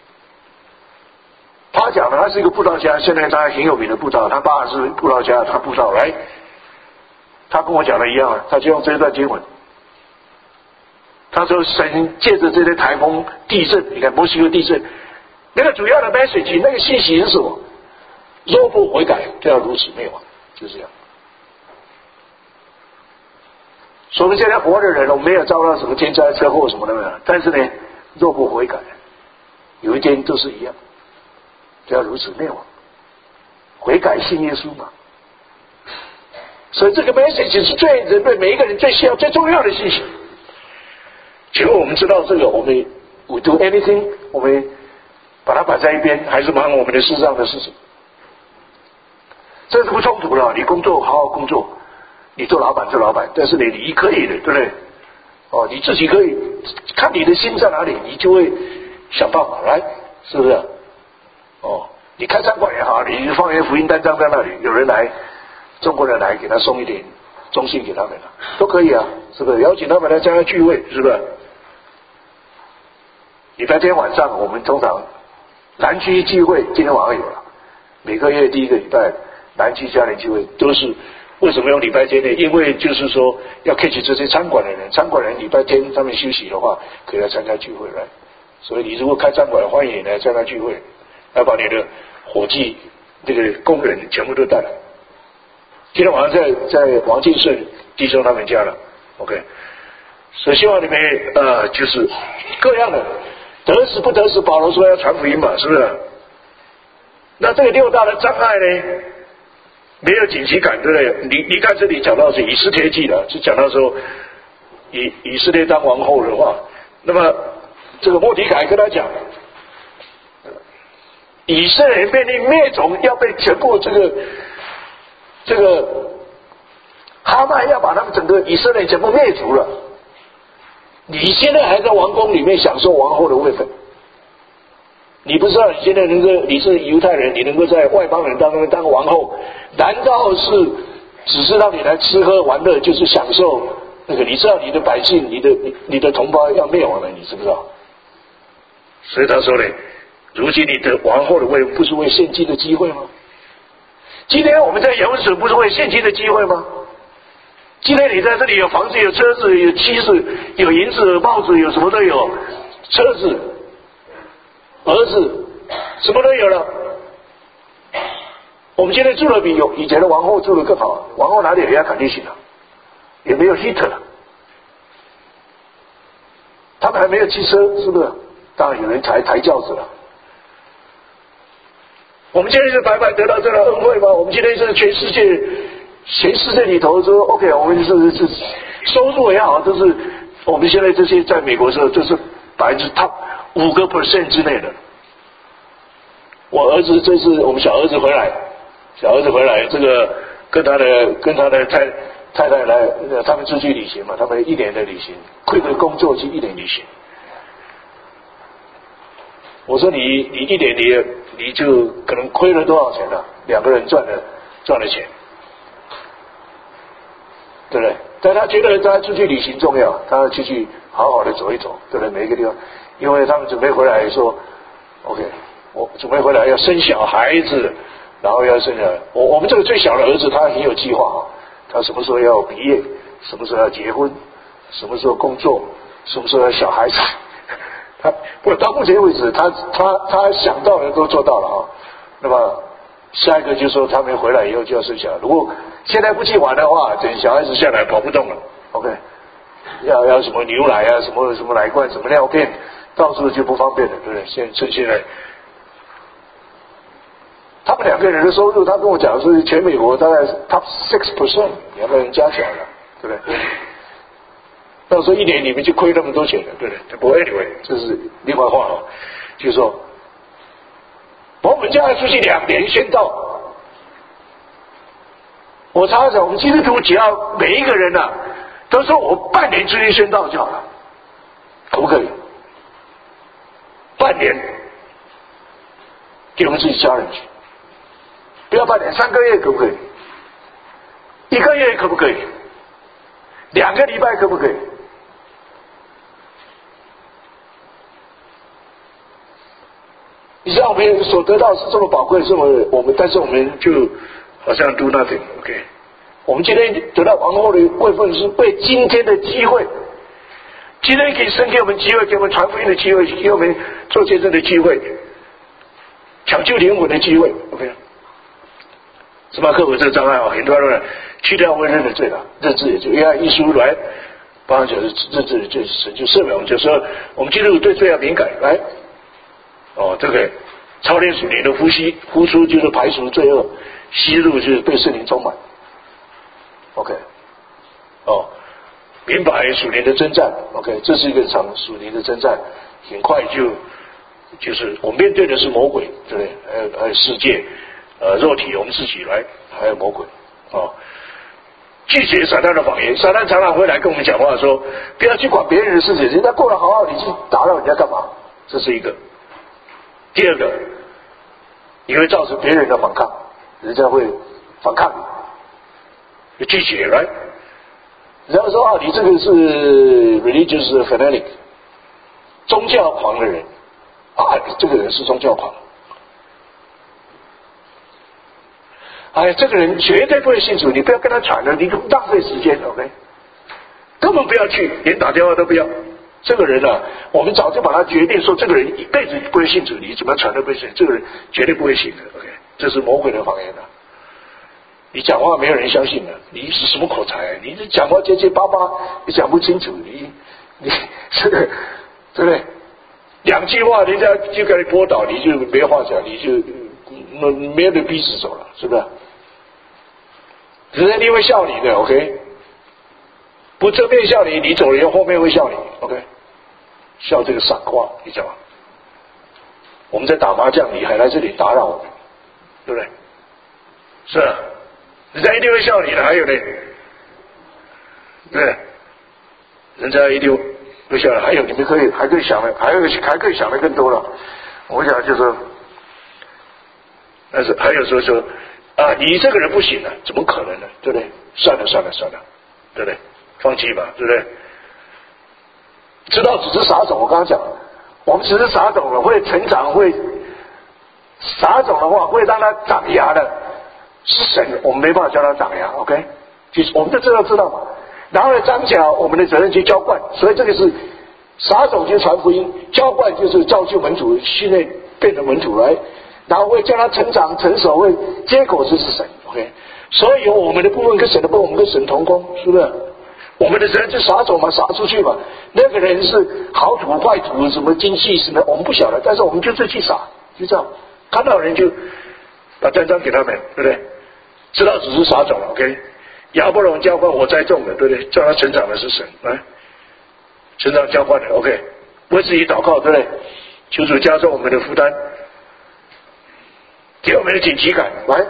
他讲的，他是一个布道家，现在他很有名的布道，他爸是布道家，他布道来，他跟我讲的一样，他就用这段经文，他说神借着这些台风、地震，你看墨西哥地震，那个主要的 message， 那个信息是什么？若不悔改，就要如此灭亡，就是这样。所以我们现在活的人，我们没有遭到什么天灾车祸什么的没有，但是呢，若不悔改，有一天都是一样。就要如此灭亡，悔改信耶稣嘛。所以这个 message 是最人类每一个人最需要、最重要的信息。结果我们知道这个，我们 we do anything， 我们把它摆在一边，还是忙我们的世上的事情。这是不冲突了。你工作好好工作，你做老板做老板，但是你你可以的，对不对？哦，你自己可以看你的心在哪里，你就会想办法来，是不是？哦，你开餐馆也好，你放一个福音单张在那里，有人来，中国人来，给他送一点中信给他们了，都可以啊，是不是？邀请他们来参加聚会，是不是？礼拜天晚上我们通常南区聚会，今天晚上有了，每个月第一个礼拜南区家庭聚会都是为什么用礼拜天呢？因为就是说要 catch 这些餐馆的人，餐馆人礼拜天他们休息的话，可以来参加聚会来。所以你如果开餐馆，欢迎你来参加聚会。要把你的伙计、这个工人全部都带来。今天晚上在在王进顺弟兄他们家了 ，OK。所以希望你们呃，就是各样的得死不得死，保罗说要传福音嘛，是不是？那这个六大的障碍呢，没有紧急感，对不对？你你看这里讲到是以斯帖记的，就讲到说以以色列当王后的话，那么这个莫迪凯跟他讲。以色列人面临灭种，要被全部这个这个哈曼要把他们整个以色列全部灭族了。你现在还在王宫里面享受王后的位分，你不知道你现在能够你是犹太人，你能够在外邦人当中当王后，难道是只是让你来吃喝玩乐，就是享受那个？你知道你的百姓、你的你你的同胞要灭亡了，你知不知道？所以他说呢。如今你的王后的位不是为献祭的机会吗？ 今天我们在游水不是为现金的机会吗？今天你在这里有房子、有车子、有妻子、有银子、有帽子，有什么都有，车子、儿子，什么都有了。我们今天住的比有以前的王后住的更好，王后哪里有air conditioner啊？也没有 heater 了，他们还没有汽车，是不是？当然有人抬抬轿子了。我们今天是白白得到这个恩惠吗？我们今天是全世界，全世界里头说 OK， 我们是是收入也好，都是我们现在这些在美国的时候，这是百分之 top 五个 percent 之内的。我儿子这次我们小儿子回来，小儿子回来，这个跟他的跟他的太太太来，他们出去旅行嘛，他们一年的旅行，亏的工作去一年旅行。我说你你一年你你就可能亏了多少钱啊？两个人赚了赚了钱，对不对？但他觉得他出去旅行重要，他要出去好好的走一走，对不对？每一个地方，因为他们准备回来说 ，OK， 我准备回来要生小孩子，然后要生小孩。我我们这个最小的儿子他很有计划啊，他什么时候要毕业，什么时候要结婚，什么时候工作，什么时候要小孩子。他不到目前为止，他他他想到的都做到了啊。那么下一个就是说，他们回来以后就要生小孩。如果现在不去玩的话，等小孩子下来跑不动了 ，OK， 要要什么牛奶啊，什么什么奶罐，什么尿片，到处就不方便了，对不对？现趁现在，他们两个人的收入，他跟我讲是全美国大概 top six percent， 两个人加起来了，对不对？到时候一年你们就亏那么多钱了，对不对？不过 anyway， 这是另外话了，就是说，我们家出去两年宣道，我常常讲，我们基督徒只要每一个人啊，都说我半年出去宣道就好了，可不可以？半年给我们自己家人去，不要半年，三个月可不可以？一个月可不可以？两个礼拜可不可以？你知道我们所得到是这么宝贵，这么我们，但是我们就好像 do nothing。OK， 我们今天得到王后的位分是为今天的机会，今天给神给我们机会，给我们传福音的机会，给我们做见证的机会，抢救灵魂的机会。OK， 是吧？克服这个障碍啊，很多人去掉会认的罪了，认知也就因为一书来，帮他讲是认知的罪，神就赦免我们，就说我们基督徒对罪要敏感来。哦，这个操练属灵的呼吸，呼出就是排除罪恶，吸入就是被圣灵充满。OK， 哦，明白属灵的征战。OK， 这是一个场属灵的征战，很快就就是我们面对的是魔鬼，对不对？还有还有世界，呃，肉体，我们自己来，还有魔鬼。哦，拒绝撒旦的谎言，撒旦常常会来跟我们讲话说，不要去管别人的事情，人家过得好好，你去打扰人家干嘛？这是一个。第二个，你会造成别人的反抗，人家会反抗你，拒绝来，然后说啊，你这个是 religious fanatic， 宗教狂的人啊，这个人是宗教狂，哎，这个人绝对不会信主，你不要跟他传了，你浪费时间 ，OK， 根本不要去，连打电话都不要。这个人啊，我们早就把他决定说，这个人一辈子不会信主，你怎么传都不会信，这个人绝对不会信的。OK， 这是魔鬼的谎言啊！你讲话没有人相信的，你是什么口才、啊？你这讲话结结巴巴，你讲不清楚，你你这个对不对？两句话人家就给你驳倒，你就没话讲，你就那没有人逼死走了，是不是？人家一定会笑你的 ，OK。不正面笑你，你走了以后后面会笑你 ，OK， 笑这个傻瓜，你知道吗？我们在打麻将，你还来这里打扰我们，对不对？是啊，人家一定会笑你的。还有呢，对，人家一定会笑的。还有你们可以还可以想的，还有还可以想的更多了。我想就是，但是还有时候说啊，你这个人不行了、啊，怎么可能呢？对不对？算了算了算了，对不对？放弃吧，对不对？知道只是撒种，我刚刚讲，我们只是撒种了，会成长，会撒种的话，会让它长芽的， 是神，我们没办法叫他长牙 ，OK？ 其实我们都知道知道嘛。然后呢，长甲我们的责任去浇灌，所以这个是撒种就是传福音，浇灌就是造就门徒，训练变成门徒来，然后会叫他成长成熟，会结果就是神 ，OK？ 所以有我们的部分跟神的部分，我们跟神同工，是不是？我们的责任就撒种嘛，撒出去嘛。那个人是好土坏土，什么精细什么，我们不晓得，但是我们就是去撒，就这样。看到人就把单张给他们，对不对？知道只是撒种了 ，OK？ 亚伯龙浇灌我栽种的，对不对？叫他成长的是神，来，成长浇灌的 ，OK？ 为自己祷告，对不对？求主加重我们的负担，给我们的紧急感，来，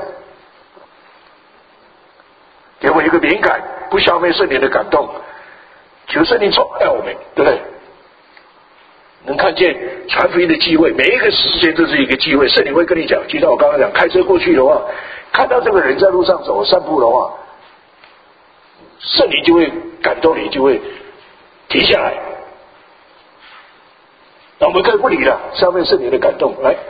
给我一个敏感，不消灭圣灵的感动，求圣灵充满我们，对不对？能看见传福音的机会，每一个时间都是一个机会。圣灵会跟你讲，就像我刚刚讲，开车过去的话，看到这个人在路上走散步的话，圣灵就会感动你，就会停下来。那我们可以不理了，消灭圣灵的感动，来，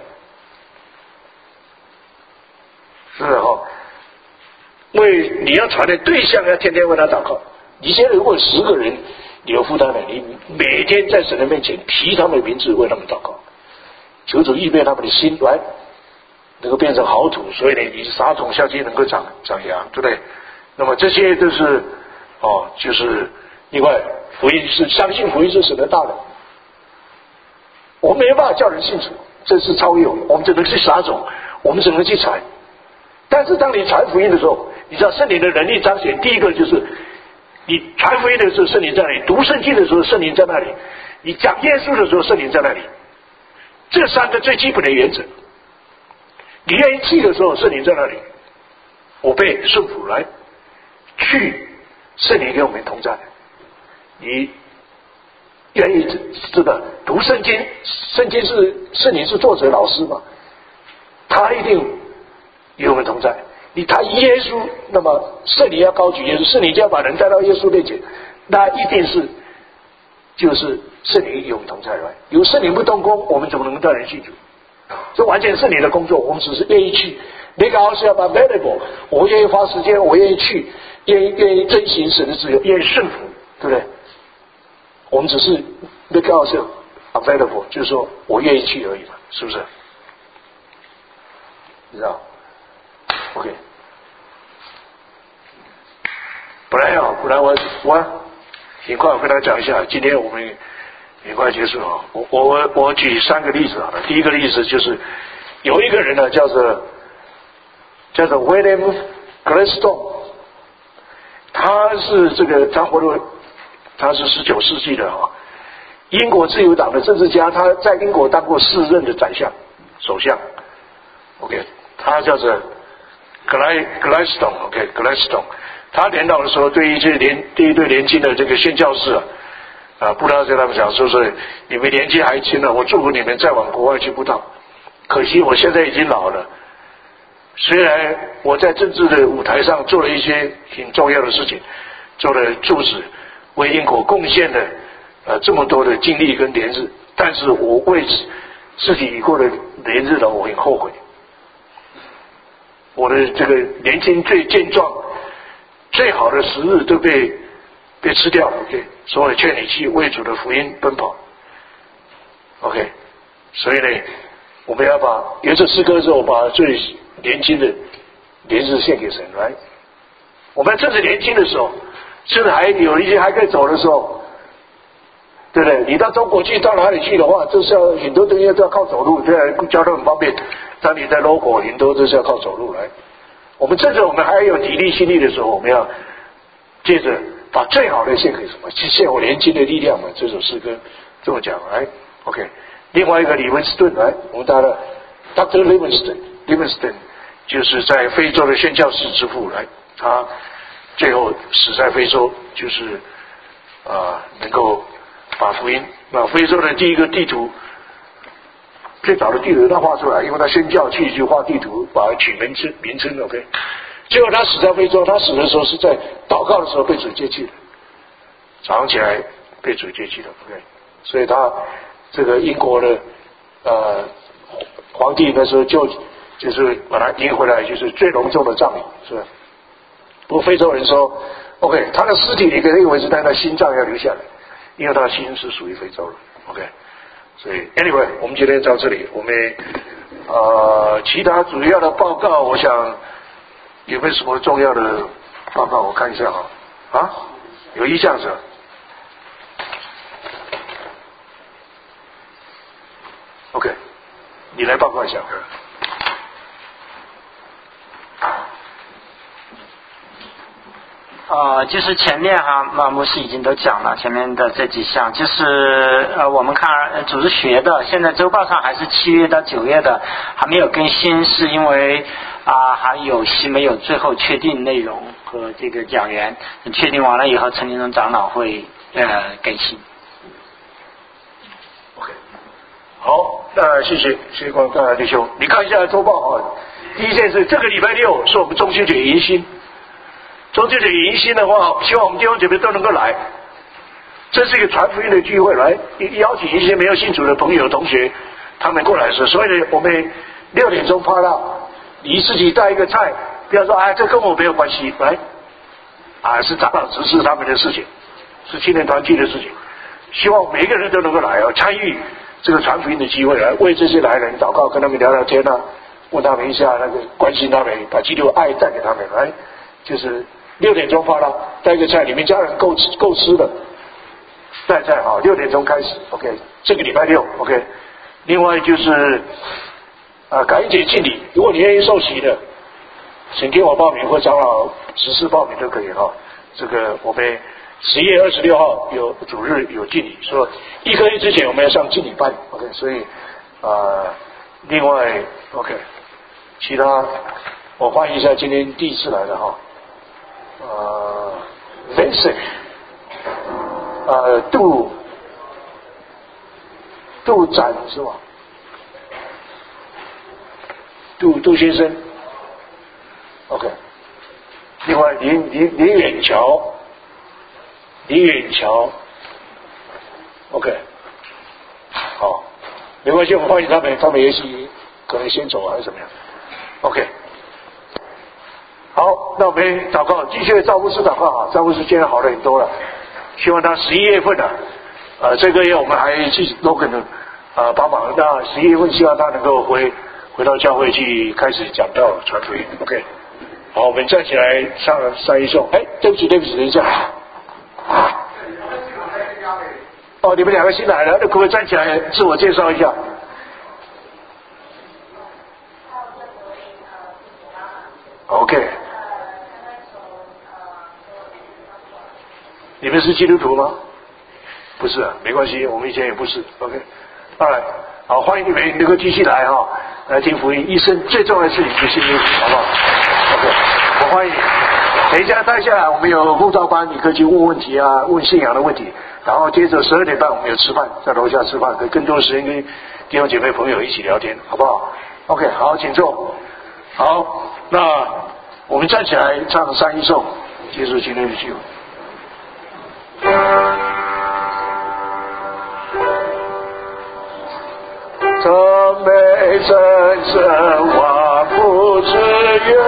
是不是哈？为你要传的对象，要天天为他祷告。你现在如果十个人你有负担的，你每天在神的面前提他们的名字，为他们祷告，求主预备他们的心，来能够变成好土，所以呢，你撒种下去能够长长芽，对不对？那么这些都是哦，就是另外福音是相信福音是神的大能，我们没办法叫人信主，这是超越我们，我们只能去撒种，我们只能去传。但是当你传福音的时候，你知道圣灵的能力彰显，第一个就是你传福音的时候圣灵在那里，读圣经的时候圣灵在那里，你讲耶稣的时候圣灵在那里，这三个最基本的原则。你愿意去的时候圣灵在那里，我被顺服来去，圣灵给我们同在。你愿意这个读圣经，圣经是圣灵是作者老师嘛，他一定与我们同在。你谈耶稣，那么圣灵要高举耶稣，圣灵就要把人带到耶稣面前，那一定是就是圣灵与我们同在了。有圣灵不动工，我们怎么能带人信主？这完全是你的工作，我们只是愿意去。那个奥是要把 available， 我愿意花时间，我愿意去，愿意愿意遵行神的自由，愿意顺服，对不对？我们只是那个奥是 available， 就是说我愿意去而已嘛，是不是？你知道 ？OK。本来啊，本来我我很快我跟大家讲一下，今天我们很快结束啊。我我我举三个例子啊。第一个例子就是有一个人呢，叫做叫做 William Gladstone， 他是这个他活的，他是十九世纪的啊，英国自由党的政治家，他在英国当过四任的宰相、首相。OK， 他叫做 Gladstone，OK， Gladstone。他年老的时候，对一些年对一对年轻的这个宣教士啊，啊，布道跟他们讲说是你们年纪还轻了，我祝福你们再往国外去布道。可惜我现在已经老了，虽然我在政治的舞台上做了一些很重要的事情，做了柱子，为英国贡献了呃这么多的精力跟年日，但是我为自己已过的年日呢，我很后悔。我的这个年轻最健壮、最好的时日都被被吃掉了 ，OK， 所以劝你去为主的福音奔跑 ，OK， 所以呢，我们要把有这诗歌之后，把最年轻的年日献给神来。我们正是年轻的时候，甚至还有一些还可以走的时候，对不对？你到中国去，到哪里去的话，就是要很多东西都要靠走路，对啊，交通很方便。当你在 local 很多都是要靠走路来。我们趁着我们还有体力心力的时候，我们要接着把最好的献给什么？去献我年轻的力量嘛。这首诗歌这么讲，来 ，OK。另外一个李文斯顿来，我们大家 Doctor Livingstone Livingstone 就是在非洲的宣教士之父来，他最后死在非洲，就是啊、呃、能够把福音把非洲的第一个地图。最早的地图他画出来，因为他宣教去就画地图，把它取名称名称 OK。结果他死在非洲，他死的时候是在祷告的时候被主接去的，早上起来被主接去的 OK。所以他这个英国的呃皇帝那时候就就是把他迎回来，就是最隆重的葬礼，是吧？不过非洲人说 ，OK， 他的尸体你可以认为是，但他心脏要留下来，因为他的心是属于非洲的 ，OK。所以 ，anyway， 我们今天到这里，我们呃其他主要的报告，我想有没有什么重要的报告？我看一下啊，啊，有一项是。OK， 你来报告一下。 呃，就是前面哈，马牧师已经都讲了前面的这几项，就是呃，我们看呃组织学的，现在周报上还是七月到九月的，还没有更新，是因为啊、呃、还有些没有最后确定内容和这个讲员，确定完了以后，陈金荣长老会呃更新。 OK。好，那谢谢谢谢光大弟兄，你看一下周报啊。第一件事，这个礼拜六是我们中秋节迎新，中秋节迎新的话，希望我们弟兄姐妹都能够来。这是一个传福音的聚会，来邀请一些没有信主的朋友同学，他们过来的时候，所以呢，我们六点钟发到，你自己带一个菜，不要说哎，这跟我没有关系，来，啊，是长老指示他们的事情，是青年团契的事情，希望每一个人都能够来哦，参与这个传福音的机会，来为这些来人祷告，跟他们聊聊天啊，问他们一下那个关心他们，把基督爱带给他们，来就是六点钟发了，带一个菜，你们家人够吃够吃的，带菜好，六点钟开始 ，OK， 这个礼拜六 ，OK。另外就是啊，感恩节敬礼，如果你愿意受洗的，请给我报名或长老指示报名都可以哈。这个我们十月二十六号有主日有敬礼，说一个月之前我们要上敬礼班 ，OK， 所以啊、呃，另外 OK， 其他我欢迎一下今天第一次来的哈，呃 ，Vincent， 呃，杜杜展是吧？杜杜先生 ，OK， 另外林林林远桥。林远桥 ，OK， 好，没关系，我们欢迎他们，他们也许可能先走还是怎么样 ，OK， 好，那我们祷告，继续赵牧师祷告啊，赵牧师现在好了很多了，希望他十一月份啊，呃，这个月我们还去 Logan 的呃帮忙，那十一月份希望他能够回回到教会去开始讲道传福音 ，OK， 好，我们站起来唱三一颂，哎，对不起对不起，等一下。哦，你们两个新来了，那可不可以站起来自我介绍一下？OK。你们是基督徒吗？不是啊，没关系，我们以前也不是。OK， 好来，好，欢迎你们能够继续来哈，来听福音。一生最重要的事情就是信耶稣，好不好 ？OK， 我欢迎你。等一下待下来，我们有护照班，你可以去问问题啊，问信仰的问题。然后接着十二点半我们有吃饭，在楼下吃饭，可以更多的时间跟弟兄姐妹朋友一起聊天，好不好 ？OK， 好，请坐。好，那我们站起来唱三一颂，结束今天的聚会。赞美真神万福之源。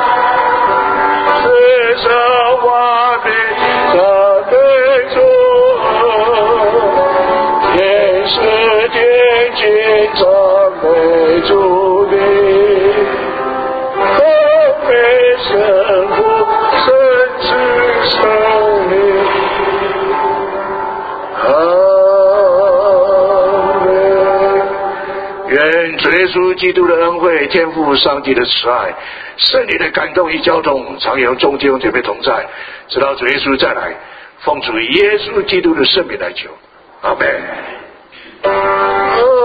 世上万民赞美主，天使天君赞美主名，赞美神父神之生命。阿门。愿主耶稣基督的恩惠、天父上帝的慈爱、圣灵的感动与交通，常有众弟兄姐妹同在，直到主耶稣再来。奉主耶稣基督的圣名来求，阿门。